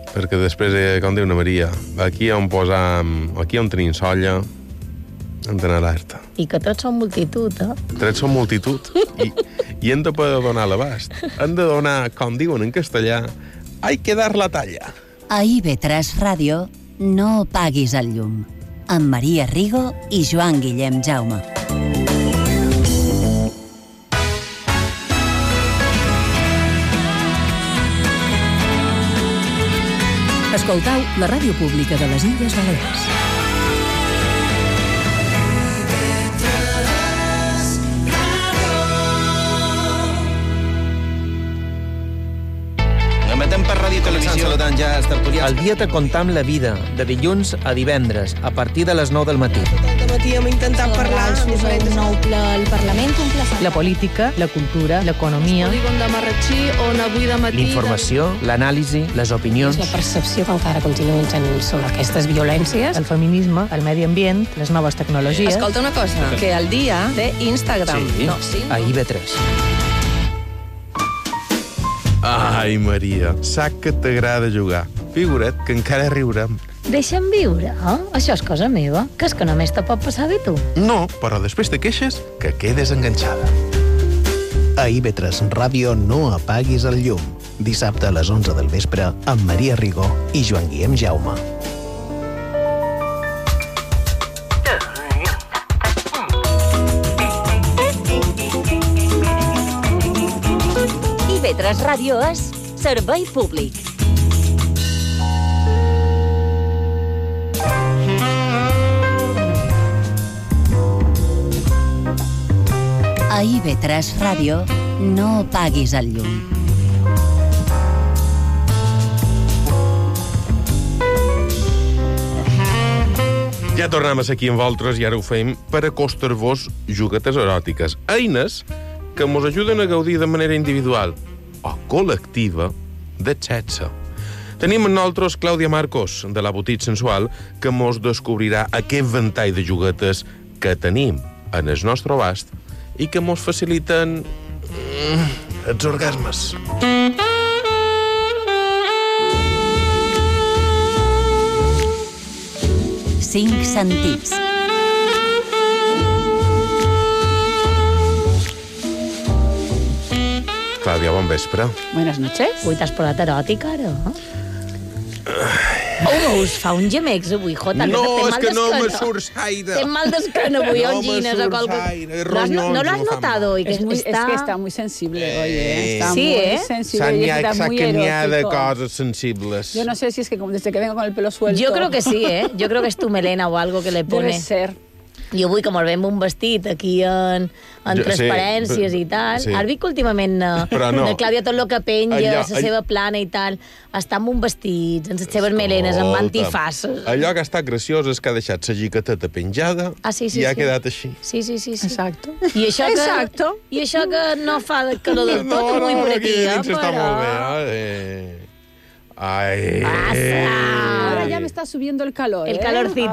perquè després, com diu una Maria, aquí on tenim solla, hem d'anar alerta. I que tots són multitud, eh? Tots són multitud i hem de poder donar l'abast. Hem de donar, com diuen en castellà, hay que dar la talla. A IB3 Ràdio, no paguis el llum. Amb Maria Rigo i Joan Guillem Jaume. Escoltau la ràdio pública de les Illes Balears. Emetem per Ràdio Televisió. El dia te contam la vida, de dilluns a divendres, a partir de les 9 del matí. Tot el matí hem intentat parlar. Un nou ple al Parlament, un ple... La política, la cultura, l'economia... Polígon de Marratxí, on avui de matí... L'informació, l'anàlisi, les opinions... La percepció que encara continuen tenint sobre aquestes violències, el feminisme, el medi ambient, les noves tecnologies... Escolta una cosa, que al dia té Instagram. Sí, no, a IB3. Ai, Maria, sac que t'agrada jugar. Figura't que encara riurem. Deixa'm viure, eh? Això és cosa meva. Que és que només te pot passar bé tu. No, però després te queixes que quedes enganxada. A IB3 Ràdio no apaguis el llum. Dissabte a les 11 del vespre amb Maria Rigo i Joan Guillem Jaume. IB3 Ràdio és servei públic. A IB3 Ràdio no paguis el llum. Ja tornem a ser aquí amb vosaltres i ara ho fem per acostar-vos juguetes eròtiques. Eines que mos ajuden a gaudir de manera individual o col·lectiva de sexe. Tenim amb nosaltres Clàudia Marcos, de la Botit Sensual, que mos descobrirà aquest ventall de juguetes que tenim en el nostre abast i que mos faciliten els orgasmes. Cinc sentits. Clàudia, bon vespre. Buenas noches. Ui, t'has posat eròtica, ara? Us fa un gemecs avui, Jota. No, és que no me surt gaire. Ten mal d'esquena avui, no angines o qualque... ¿No lo has notado? Es que está muy sensible hoy, Está sí, muy sensible y está muy erótico. de coses sensibles. Yo no sé si es que como desde que vengo con el pelo suelto... Yo creo que sí, Yo creo que es tu melena o algo que le pone. Debe ser. Jo avui, com el veiem un vestit aquí en transparències i tal, has vist que últimament de Clàudia tot el que penja, la seva plana i tal, està amb un vestit, amb les seves melenes, amb antifaces. Allò que està graciós és que ha deixat la jiqueteta penjada i ha quedat així. Sí. Exacto. I això que no fa calor del tot, avui per aquí, Està molt bé, Ai. Ahora ya me está subiendo el calor. El calorcito.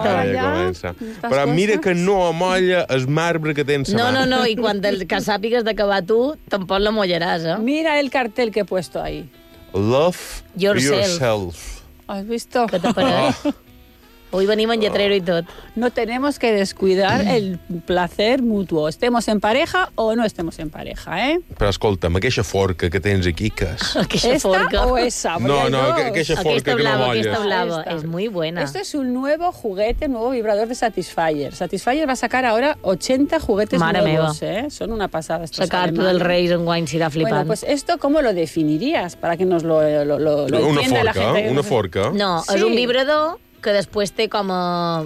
Però mira que no amolla el marbre que tens a mà. No, i quan que sàpigues d'acabar tu, tampoc la mollaràs, Mira el cartel que he puesto ahí. Love yourself. ¿Has visto? ¿Qué te parece? Hoy venimos en lletrero y todo. No tenemos que descuidar el placer mutuo. Estemos en pareja o no estemos en pareja, Però escolta'm, aquesta forca que tens aquí, què és? ¿Esta o esa? No, aquesta forca que no molles. Aquesta blava, es muy buena. Esto es un nuevo juguete, nuevo vibrador de Satisfyer. Satisfyer va a sacar ahora 80 juguetes nuevos, Son una pasada estos Sacar-te del Reis en guany s'irà flipant. Bueno, pues esto, ¿cómo lo definirías? Para que nos lo entienda la gente. Una forca? No, és un vibrador que després té com a...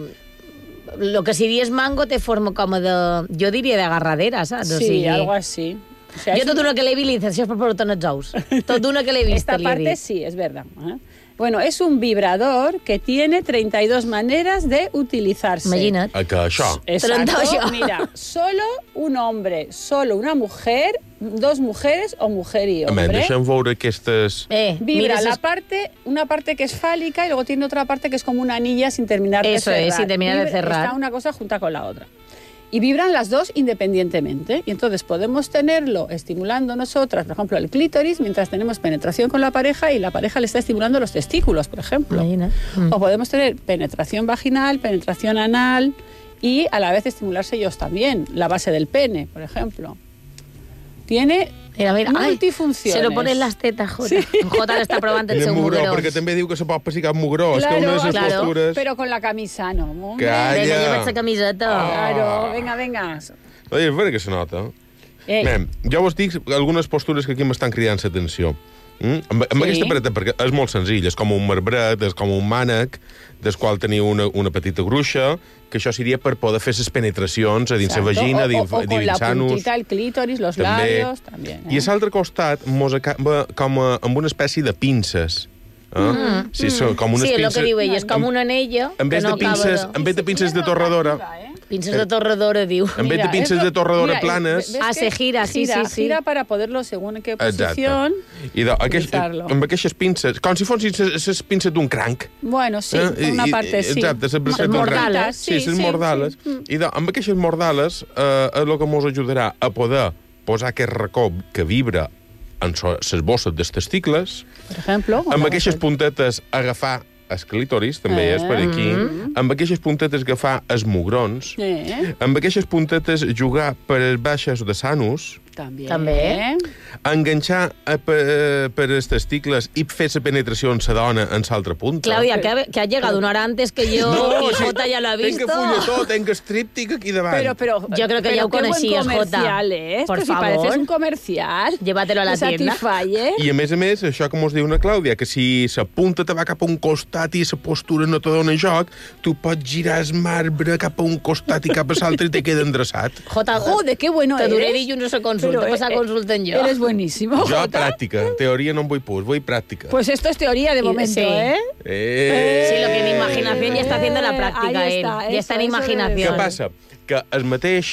Lo que si dies mango té forma com a de... Jo diria d'agarradera, saps? Sí, algo así. O sea, jo tot una que l'he vist, això és per portar els ous. Tot una que l'he vist. Esta parte sí, es verdad. Bueno, es un vibrador que tiene 32 maneras de utilizarse. Imagina't. Que això. Exacto. Mira, solo un hombre, solo una mujer, dos mujeres o mujer y hombre. Deixa'm veure aquestes... Vibra una parte que es fálica y luego tiene otra parte que es como una anilla sin terminar de cerrar. Eso es, sin terminar de cerrar. Está una cosa junta con la otra. Y vibran las dos independientemente. Y entonces podemos tenerlo estimulando nosotras, por ejemplo, el clítoris, mientras tenemos penetración con la pareja y la pareja le está estimulando los testículos, por ejemplo. O podemos tener penetración vaginal, penetración anal y a la vez estimularse ellos también. La base del pene, por ejemplo. Tiene multifunciones. Se lo ponen las tetas, Jota. Sí. Jota l'està provant el seu mugrós. Perquè també diu que se pot pessicar amb mugrós. Claro, que una de les postures... Però con la camisa, no. Calla. Venga, lleva't la camiseta. Claro, venga. Oye, és vera que se nota. Jo vos dic algunes postures que aquí m'estan cridant l'atenció. Amb aquesta pareta, perquè és molt senzill, és com un marbret, és com un mànec, del qual teniu una petita gruixa, que això seria per poder fer les penetracions a dins la vagina, dins anus. O con la puntita, el clítoris, los labios, també. I a l'altre costat mos acaba com amb una espècie de pinces. Sí, com unes pinces... el que diu ell, és com una anella en vez de pinces de torradora... Pinces de torradora, diu. En vez de pinces de torradora planes... Se gira, sí. Gira para poderlo, según en qué posición, amb aquestes pinces, com si fossin les pinces d'un cranc. Bueno, sí, una parte, sí. Exacte, les mordales. Sí, les mordales. I amb aquestes mordales és el que ens ajudarà a poder posar aquest racó que vibra en les bosses dels testicles. Per exemple. Amb aquestes puntetes agafar els clítoris, també és per aquí. Amb aquestes puntetes agafar els mugrons. Amb aquestes puntetes jugar per les baixes de l'anus. També. Enganxar per els testicles i fer la penetració en la dona en l'altra punta. Claudia, que ha llegado una hora antes que yo y Jota ya lo ha visto. Tenc fulletó, tenc striptic aquí davant. Pero yo creo que ya lo coneixías, Jota. Por favor. Si pareces un comercial. Llévatelo a la tienda. I a més, això com us diu una Clàudia, que si la punta te va cap a un costat i la postura no te dona joc, tu pots girar el marbre cap a un costat i cap a l'altre i te queda endreçat. Jota, joder, qué bueno te eres. Te duré dilluns a consulta, pasa consulta en yo. Eres buenísimo, Jo pràctica, teoria no en vull pus, vull pràctica. Pues esto es teoría de momento, Sí, lo que en imaginación ya está haciendo la práctica él. Ya está en imaginación. Què passa? Que el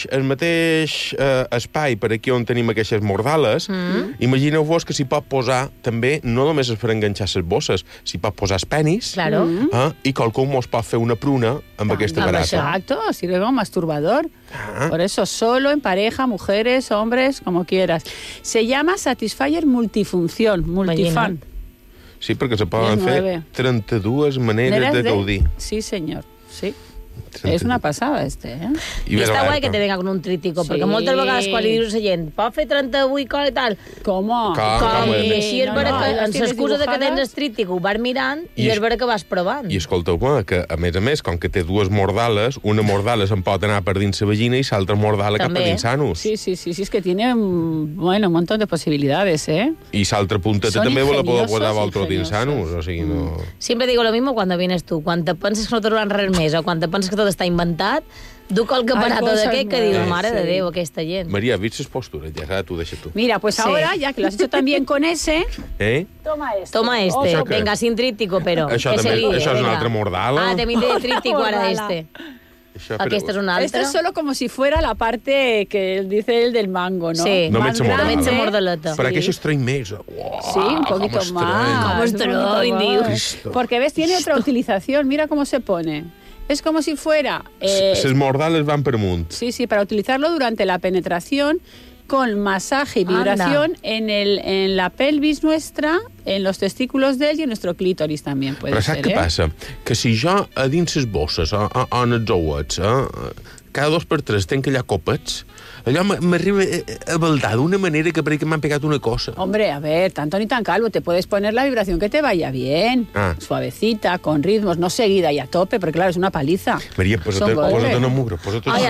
mateix espai per aquí on tenim aquestes mordales, imagineu-vos que s'hi pot posar també, no només és per enganxar les bosses, s'hi pot posar els penis, i qualcú mos pot fer una pruna amb aquesta barata. Exacto, sirve como masturbador. Por eso, solo en pareja, mujeres, hombres, como quieras. Se llama Satisfyer multifunción, multifan. Sí, perquè se poden fer 32 maneres de gaudir. Sí, senyor, sí. És una passada, eh? I està guai que te venga con un trítico, perquè moltes vegades quan li dius a la gent, pot fer 38 coses i tal. Com? I així és vera que, amb l'excusa que tens el trítico, ho vas mirant i és vera que vas provant. I escolteu-me, que a més, com que té dues mordales, una mordala se'n pot anar per dins la vagina i l'altra mordala cap a dins l'anus. Sí, es que tiene, bueno, un montón de posibilidades, ¿eh? I l'altra punteta també la podeu posar vosaltres dins l'anus, o sigui, no... Siempre digo lo mismo cuando vienes tú, quan te penses que no trobaran res més o quan te penses que tot està inventat, du qualque aparato d'aquest que diu, mare de Déu, aquesta gent. María, ¿viste sus posturas? Ya, tú, deja tú. Mira, pues ahora, ya que lo has hecho también con ese, toma este. Venga, sin trítico, pero això és una altra mordala. También tiene trítico ahora este. Aquesta és una altra. Esto es solo como si fuera la parte que dice él del mango, ¿no? Sí. No m'ets mordaleta. Però aquí és estrany més. Sí, un poquito más. Como estrany, diu. Porque ves, tiene otra utilización. Mira cómo se pone. Es como si fuera... Les mordales van per munt. Sí, para utilizarlo durante la penetración con masaje y vibración en la pelvis nuestra, en los testículos de él y en nuestro clítoris también puede ser. Però saps què passa? Que si jo a dins les bosses, en els ouets, cada 2 per 3 tenc allà copets, allò m'arriba a baldar d'una manera que parece que m'han pegat una cosa. Hombre, a ver, tanto ni tan calvo, te puedes poner la vibración que te vaya bien, suavecita, con ritmos, no seguida y a tope, porque claro, es una paliza. María, pósate en el mugro,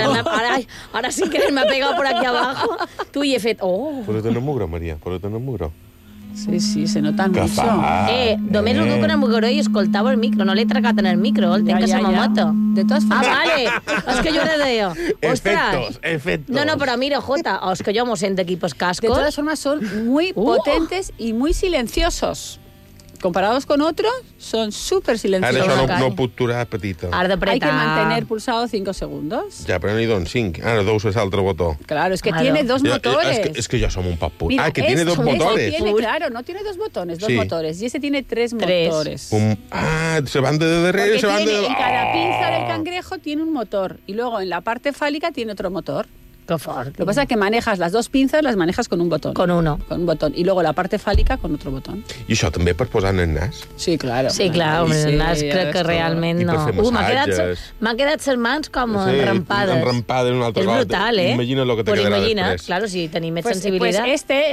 Ahora sin querer me ha pegado por aquí abajo. Tú y he fet... Pósate en el mugro, María, pósate en el mugro. Sí, se notan mucho. Només ho duc en el mugró i escoltava el micro, no l'he tragat en el micro, el tenc a la mamota. De todas formas... vale, és que jo era deia. Efectos. No, però mira, Jota, és que jo m'ho sento aquí pels cascos. De todas formas son muy potentes y muy silenciosos. comparados con otros, son súper silenciosos. Ara això no puc durar petita. Has d'apretar. Hay que mantener pulsado 5 segundos. Ja, però n'hi donen 5. Ara deu ser l'altre botó. Claro, es que tiene 2 motores. Es que ya somos un papu. Mira, que tiene 2 motores. Claro, no tiene 2 botones, 2 Sí. motores. Y ese tiene 3 motores. Se van de darrere, Porque se van tiene, de... en cada pinza del cangrejo tiene un motor. Y luego en la parte fálica tiene otro motor. Qué fuerte. Lo que pasa es que manejas las 2 pinzas, las manejas con un botón. Con uno. Con un botón. Y luego la parte fàlica con otro botón. I això també per posar en el nas? Sí, claro. Sí, clar, home, el nas crec que realment I per no. fer massatges. M'han quedat les mans com enrampades. Enrampades una altra És brutal, eh? Imagina lo que te Pues quedarà imagina, després. claro, si tenim més Pues sensibilidad.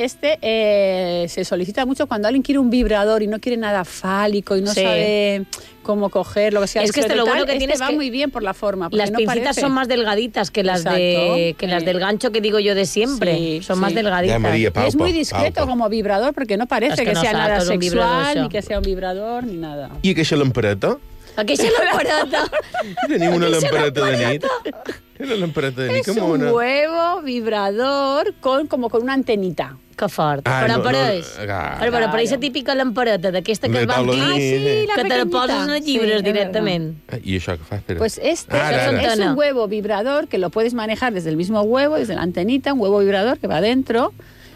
este se solicita mucho cuando alguien quiere un vibrador y no quiere nada fálico y no Sí. sabe cómo coger, lo que sea. Es que discreto lo y bueno tal, que tiene es va que muy bien por la forma. porque Las no pincitas parece. son más delgaditas que las las del gancho que digo yo de siempre. Sí, son sí. más delgaditas. Ya, María, Y es muy discreto como vibrador porque no parece Es que que no sea saps, nada és un vibrador, sexual, això. ni que sea un vibrador, ni nada. I aquesta lampareta? Aquesta lampareta. Tenim una Aquesta lampareta de nit. Una lampareta de nit, Es que un mona. huevo vibrador como con una antenita. Que fort. Ah, però no, apareix. Però apareix la típica lampareta d'aquesta que De es va taulell. omplir, Sí, la que te la pequeñita. poses en els llibres Sí, directament. I això que fa? Espera. Pues este Ara, ara. es un huevo vibrador que lo puedes manejar desde el mismo huevo, desde la antenita, un huevo vibrador que va dentro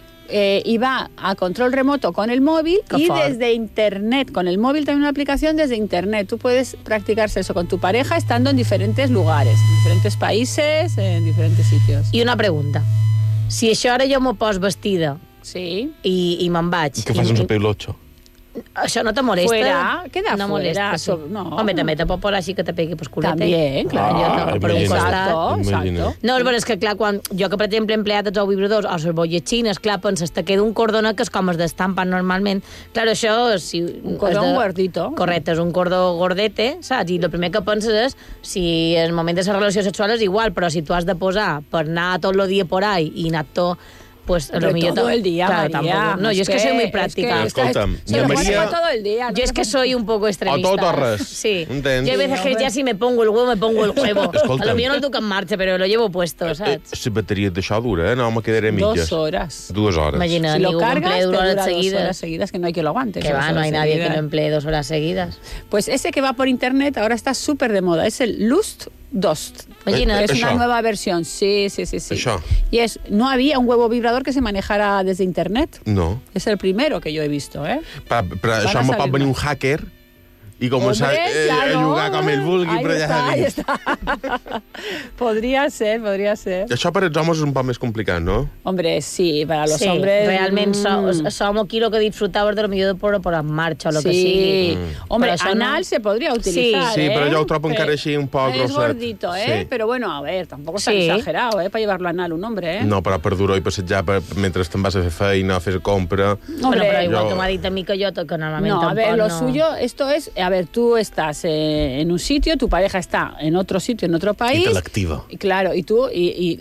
y va a control remoto con el móvil Qué y fort. desde internet. Con el móvil también una aplicación desde internet. Tú puedes practicar sexo con tu pareja estando en diferentes lugares, en diferentes países, en diferentes sitios. I una pregunta. Si això ara jo m'ho pos vestida Sí. i me'n vaig... Què fas amb la pelotxa? Això no te molesta? Fuera, queda no fuera, molesta, sí. no. Home, també te pot posar així que te pegui pues culete. También, claro. Per un Imagina't. costat. Exacto. No, però és que, clar, quan jo que, per exemple, he empleat els vibradors o les bolletxines, clar, penses, te queda un cordonet que és com es destampen normalment. Clar, això... Si Un cordó gordito. Correcte, és un cordó gordete, saps? I el primer que penses és, si en el moment de la relació sexual és igual, però si tu has de posar per anar tot el dia por ahí i anar tot... Pues Pero todo el día, claro, María. tampoco. No, yo es que soy muy práctica. Escolta'm, Se lo María- pone para todo el día. Yo es que soy un poco extremista. O tot o res. Sí. Entens? Yo hay veces que ya si me pongo el huevo, me pongo el huevo. Escolta'm. A lo mejor no toca en marcha, pero lo llevo puesto, ¿sabes? La bateria d'això dura, no? Me quedaré a mitges. 2 horas. 2 hores. Imagina, Si lo ningún cargas, empleo te 2 horas dura 2 seguidas. horas seguidas, que no hay que lo aguante. Que 2 va, no horas hay nadie que seguidas. lo emplee 2 horas seguidas. Pues ese que va por internet ahora está súper de moda. Es el Lust 2. Imagina. Es una Això. nueva versión. Sí, sí, sí, sí. Això. Y no había un huevo vibrador que se manejara desde internet. No. Es el primero que yo he visto, ¿eh? Però Van això a me pot salir venir un más. hacker i començar Hombre, a claro. jugar com ell vulgui Ahí per allà está, ahí dins. está. Podría ser, podría ser. Això per als homes és un poc més complicat, no? Hombre, sí, para los sí, hombres... realment som aquí lo que disfrutamos de lo millor de por en marcha o lo que Sí. sigui. Hombre, Però això anal se podría utilizar, Sí, ¿eh? però jo ho trobo encara així un poc Es grosset. gordito, ¿eh? Sí. Pero bueno, a ver, tampoco está Sí. exagerado, ¿eh? Para llevarlo anal un hombre, ¿eh? No, però per dur-ho i passejar mentre te'n vas a fer feina, a fer compra... Bueno, però igual Jo- que m'ha dit a mi que jo, que normalment No, a tampoc ver, lo no... suyo, esto es, a ver, tú estás en un sitio, tu pareja está en otro sitio, en otro país. I te l'activa. Y claro, y tú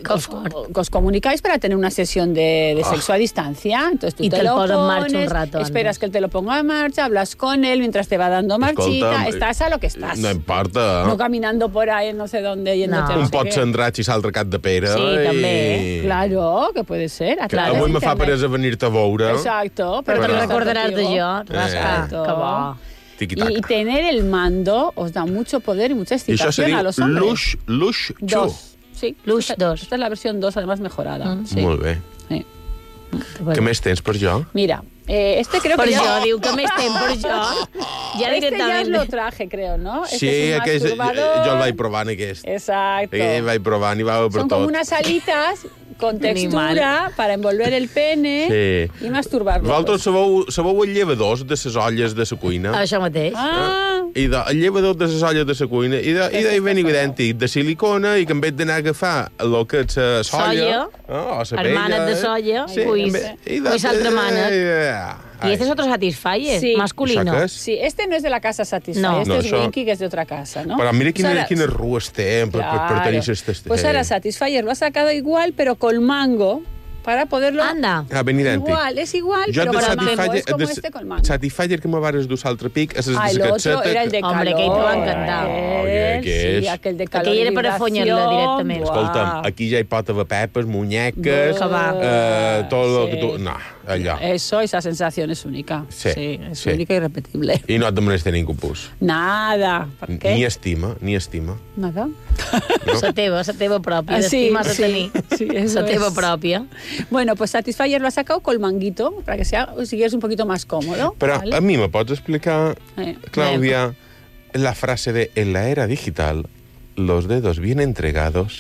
os comunicáis para tener una sesión de sexo a distancia. Entonces tú Y te lo lo pones en pones, marcha un rato esperas antes. que él te lo ponga en marcha, hablas con él mientras te va dando marchita, Escolta'm, estás a lo que estás. No importa. No caminando por ahí, no sé dónde, yéndote a no Un sé pot qué. centrat i l'altre cap de pera. Sí, i... també. Claro, que puede ser. a Que través avui de me fa internet. peresa venir-te a veure. Exacto. Però te'n Però- recordaràs de jo. Exacto. Que bo. Tiqui-tac. Y tener el mando os da mucho poder y mucha I això excitación se diu a los hombres. Lush 2. 2. Sí, Lush 2. Esta es la versión 2, además mejorada. Sí. Molt bé. Sí. Què més tens per jo? Mira, este creo Per que jo, ya... diu que més temps per jo. Ja Este ya directament. lo traje, creo, ¿no? Este Sí, es un aquest, masturbador. jo el vaig provant, aquest. Exacto. Vaig provant i va per Son tot. como unas alitas con Animal. textura para envolver el pene Sí. y masturbarlo. Vosaltres sabeu el llevadors de les olles de la cuina? Això mateix. I el llevador de les olles de la cuina i d'ahir ben idèntic, de silicona, i que en vez d'anar a agafar el que és la solla, o la Hermanes de solla, pues altra mana. Y este es otro Satisfyer, Sí. masculino. ¿Això què és? Sí, este no es de la casa Satisfyer, No. este No, es això- Winky, que es de otra casa, ¿no? Però mira Pues ahora- quines rues té per tenir aquestes... Pues ahora Satisfyer lo ha sacado igual, pero con mango, para poderlo... Anda. Ah, ben idèntic. Igual, es igual, Jo pero de con mango, Satisfyer, es como este con mango. Satisfyer que me vares dur l'altre pic és Ah, el de otro era el de calor. Hombre, que ahí te va a encantar. Què és? Sí, aquel de calor. Aquell era y per a fonyar-lo vibración. directament. Escolta'm, aquí ja hi pot haver pepes, muñeques, Que va. tot el Sí. que tu... No, allò. Eso, esa sensación es única. Sí, es sí. única y irrepetible. I no et demanes tenir ningú pus. Nada. ¿Por qué? Ni estima. Nada. La teva pròpia, d'estima has de tenir. Sí, eso la teva es. pròpia. Bueno, pues Satisfyer lo ha sacado con manguito, para que siguieras un poquito más cómodo. Però ¿vale? a mi me pots explicar, Clàudia, la frase de en la era digital, los dedos bien entrenados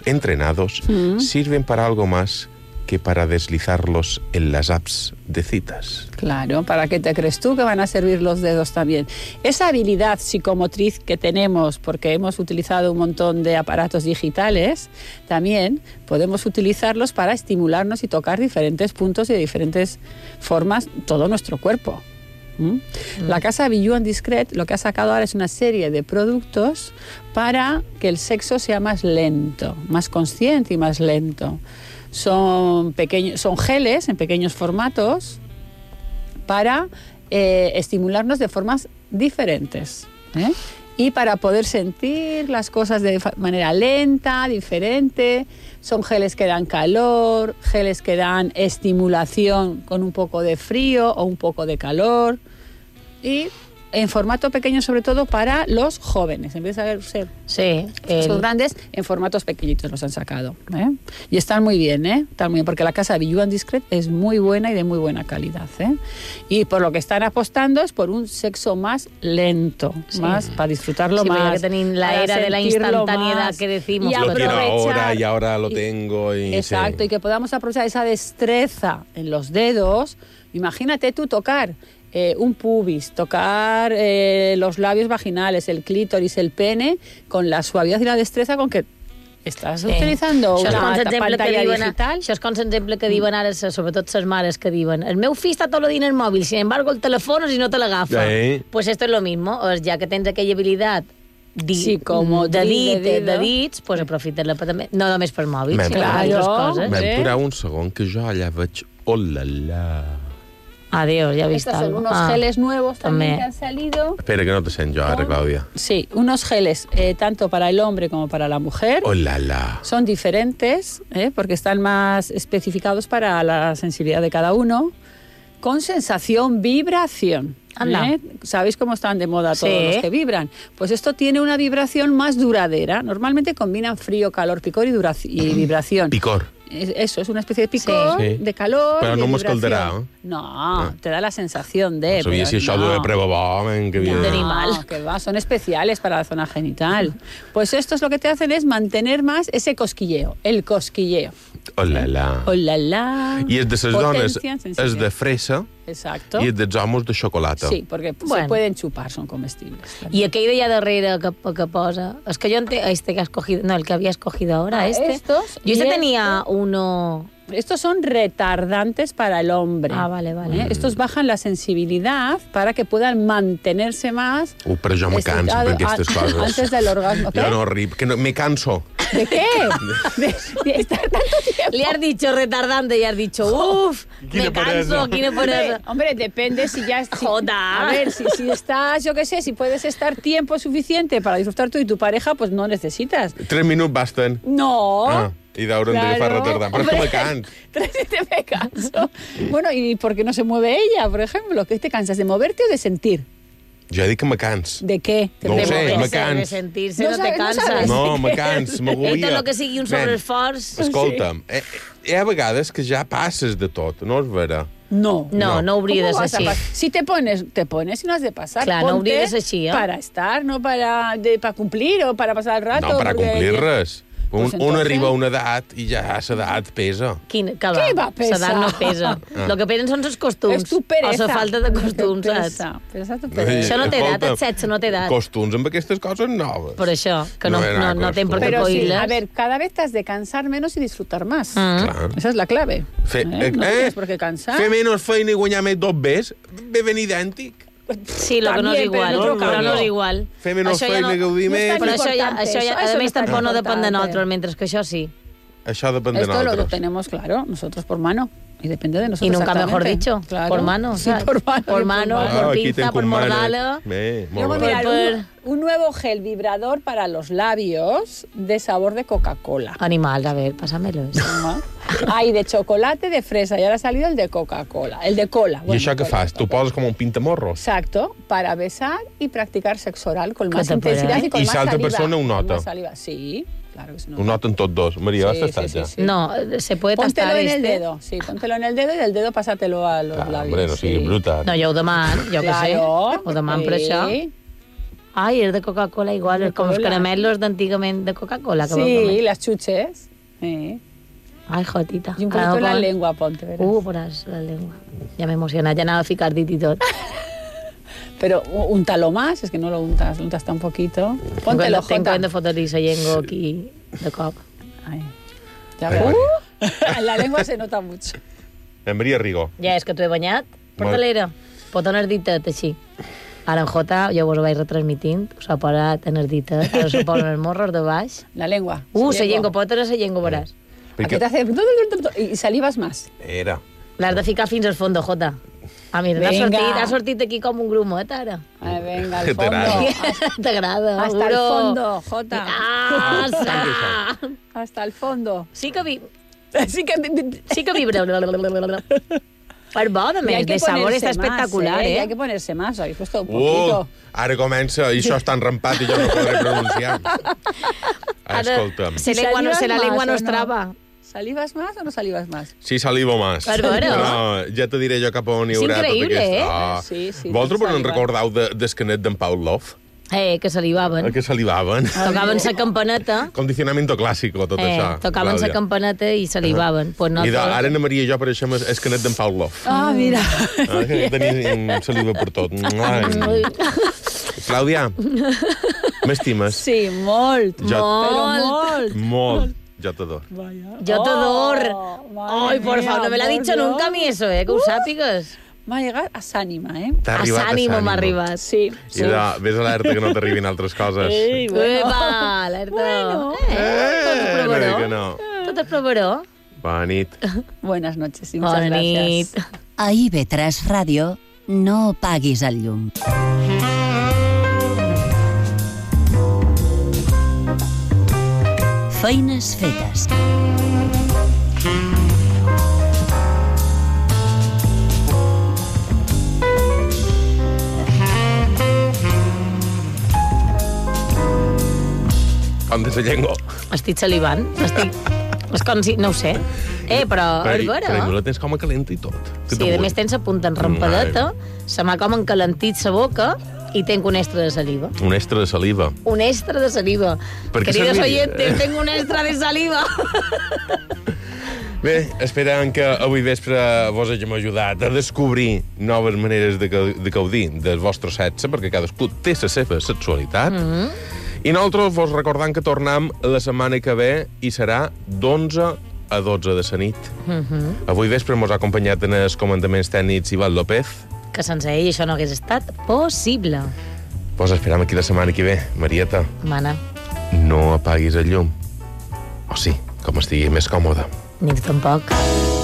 sirven para algo más que para deslizarlos en las apps de citas. Claro, ¿para qué te crees tú que van a servir los dedos también? Esa habilidad psicomotriz que tenemos, porque hemos utilizado un montón de aparatos digitales, también podemos utilizarlos para estimularnos y tocar diferentes puntos y de diferentes formas todo nuestro cuerpo. La casa Bijou & Discret lo que ha sacado ahora es una serie de productos para que el sexo sea más lento, más consciente y más lento. Son geles en pequeños formatos para estimularnos de formas diferentes, ¿eh? Y para poder sentir las cosas de manera lenta, diferente. Son geles que dan calor, geles que dan estimulación con un poco de frío o un poco de calor. Y en formato pequeño, sobre todo para los jóvenes. En vez de ser esos grandes, en formatos pequeñitos los han sacado, ¿eh? Y están muy bien, están muy bien, porque la casa Bijou & Discret es muy buena y de muy buena calidad, ¿eh? Y por lo que están apostando es por un sexo más lento, más para disfrutarlo Sí, más. que tenim la era de la instantaneidad que decimos. Lo quiero ahora y ahora lo tengo. Exacto, y que podamos aprovechar esa destreza en los dedos. Imagínate tú tocar un pubis, tocar los labios vaginales, el clítoris, el pene, con la suavidad y la destreza con que estàs utilitzando una pantalla digital. Això és com l'exemple que diuen ara, sobretot les mares que diuen el meu fill està tot el dia en el mòbil, sin embargo el teléfono si no te l'agafa. Pues esto es lo mismo, ya que tens aquella habilitat de dits, pues aprofita-la també, no només per mòbil, sinó per altres coses. M'aturar un segon, que jo allà veig olala. Adiós, ya he visto Estos son algo. unos geles nuevos también que han salido. Espera, que no te sent jo ara, Clàudia. Sí, unos geles tanto para el hombre como para la mujer. Olala. Son diferentes, porque están más especificados para la sensibilidad de cada uno, con sensación vibración. ¿Sabéis cómo están de moda todos los que vibran? Pues esto tiene una vibración más duradera. Normalmente combinan frío, calor, picor y vibración. Picor. Eso, es una especie de picor, de calor. Però y de no vibración. m'escaldarà, No, te da la sensación de... Sabia si això de preva bo, que havia... No, que va, son especiales para la zona genital. Pues estos lo que te hacen es mantener más ese cosquilleo, el cosquilleo. Olala. Olala. I és de les dones, és de fresa. Exacto. I és dels homes de xocolata. Sí, porque se pueden chupar, son comestibles. Y aquell d'allà darrere que posa... Es que yo este que has cogido... No, el que había escogido ahora, Estos. Yo tenía uno... Estos son retardantes para el hombre. Ah, vale, vale. Estos bajan la sensibilidad para que puedan mantenerse más... Però jo me canso per aquestes coses. Antes del orgasmo. Jo no ric, que me canso. ¿De qué? De estar tanto tiempo. Le has dicho retardante y has dicho, uff, me canso, quina pereza. Hombre, depende si ya... Joda. A ver, si estás, yo qué sé, si puedes estar tiempo suficiente para disfrutar tú y tu pareja, pues no necesitas. 3 minuts basten. No. I d'haurem d'agafar retardant. Però és que me canso. 3 me canso. Bueno, ¿y por qué no se mueve ella, por ejemplo? ¿Qué te cansas, de moverte o de sentir? Jo he dit que me cans. ¿De qué? No ho sé, me cans. De sentir-se no te cansas. No, me cans, m'agobia. I tot el que sigui un sobreesforç. Escolta'm, hi ha vegades que ja passes de tot, no és vera? No hauria de ser així. Si te pones y no has de pasar. Clar, no hauria de ser així, para estar, no para cumplir o para pasar el rato. No, para cumplir res. Pues un arriba a una edat i ja l'edat pesa. Què va pesar? L'edat no pesa. El que pesen són els costums. És tu pereza. O la falta de costums, saps? Pesa tu pereza. Això no té edat, el sexe no té edat. Costums amb aquestes coses noves. Per això, que no tenen per què Pero sí, cohir-les. a ver, cada vez te has de cansar menos y disfrutar más. Clar. Esa es la clave. No tienes por qué cansar. Fer menys feina i guanyar més 2 bes, ve ben idèntic. Sí, lo que no és igual, però no és igual. Fer menys feina i gaudir més. Però això ja, a més, tampoc no depèn de nosaltres, mentre que això sí. Això depèn de Esto nosaltres. lo tenemos claro, nosotros por mano. Y depende de nosotros. Y nunca mejor exactamente. dicho, Claro. por mano. Sí, ¿sabes? por mano. Por mano, Ah, por aquí pinza, tenc por un mànec. mordala. Bé, Luego, molt bé. mira, un nuevo gel vibrador para los labios de sabor de Coca-Cola. Animal, a ver, pásamelo. Hay de chocolate, de fresa, y ahora ha salido el de Coca-Cola. El de cola. I això què fas? Tu poses com un pintamorros? Exacto, para besar y practicar sexo oral con ¿Qué más te intensidad parece? y con I más l'altra saliva. persona ho Con nota? más saliva. Sí, claro que se nota. Ho noten tots dos. Maria, Sí, has tastat sí, ja? sí. No, se puede Póntelo tastar en el este. dedo, sí, póntelo en el dedo y del dedo pásatelo a los labios. Hombre, no sigui brutal. No, jo ho deman, jo què sé. Claro. Ho deman per Sí. això. Ai, és de Coca-Cola igual, De és com els Coca-Cola. caramelos d'antigament de Coca-Cola. Que vau Sí, comer. las chuches. Sí. Ai, jotita. Y un poquito en la lengua, ponte, verás. Veràs, la lengua. Ja m'he emocionat, ja anava a ficar dit i tot. Pero úntalo más, es que no lo untas, lo untas tan poquito. Póntelo, Tengo Jota. de fotre-li la llengua aquí de cop. Ay. Ya Ai, ves. Maria. En la lengua se nota mucho. Maria Rigó. Ja, és que t'ho he banyat. Molt. Porta-l'era. Pot anar ditet, així. Ara en Jota, jo vos ho vaig retransmitint, s'ha parat en el ditet, ara s'ho posen els morros de baix. La lengua. La llengua, pot anar la llengua, veràs. Aquí te hace... Y salivas más. Era. L'has de ficar fins al fondo, Jota. Ah, mira, Venga. ha sortit aquí com un grumet, ara. Ay, venga, al Que t'agrada. fondo. T'agrada, Hasta el Uro. fondo, Jota. Ah, sa. Hasta el fondo. Sí que vi... Sí que... Sí que vibra. Per bo, de Y hay més, que de sabor ponerse està más, espectacular, Y eh? hay que ponerse más, habéis puesto un poquito. Ara comença, i això està enrampat i jo no podré pronunciar. Escolta'm. Se la lengua no es traba. ¿Salivas más o no salivas más? Sí, salivo más. Bàrbaro. No, ja te diré jo cap a on hi És haurà increïble, tot aquest... eh? Ah. Sí, sí, Vosaltres tot no en saliva. recordeu del canet d'en Paul Love? Que salivaven. Que salivaven. Tocaven la campaneta. Condicionamiento clásico, tot això. Tocaven la Clàudia. campaneta i salivaven. Pues no I tot. ara Anna Maria i jo pareixem el canet d'en Paul Love. Ah, mira. Que tenim saliva per tot. Ai. Clàudia, m'estimes? Sí, molt. Jo- Però molt. Molt. Jo t'adoro. Yo te adoro. madre Ay, por mía, favor, no me lo ha por dicho Dios. nunca a mí eso, que ho sàpigues. M'ha llegat a Sànima, eh? T'ha arribat a Sànimo Sànimo. m'ha arribat. Sí. I vés alerta que no t'arribin altres coses. Ei, Uepa, alerta. Bueno. Tot es no provaró. dic que no. Tot es provaró. Bona nit. Buenas noches y muchas Bona gracias. nit. A IB3 Ràdio no paguis el llum. Feines fetes. Com de la llengua. Estic salivant. És com si... No ho sé. Però és Però vera. la tens com a calenta i tot. Sí, a més tens la punta enrampadeta, se m'ha com encalentit la boca i tenc un extra de saliva. Un extra de saliva. Un extra de saliva. Per què Queridos serviria? oyentes, tengo un extra de saliva. Bé, esperant que avui vespre vos hàgim ajudat a descobrir noves maneres de gaudir del vostre sexe, perquè cadascú té la seva sexualitat. I nosaltres vos recordam que tornem la setmana que ve i serà d'11 a 12 de la nit. Avui vespre mos ha acompanyat en els comandaments tècnics Ivan López. Que sense ell això no hagués estat possible. Vos esperam aquí la setmana que ve. Marieta, Mana, no apaguis el llum. O sí, com estigui més còmode. ningú tampoc.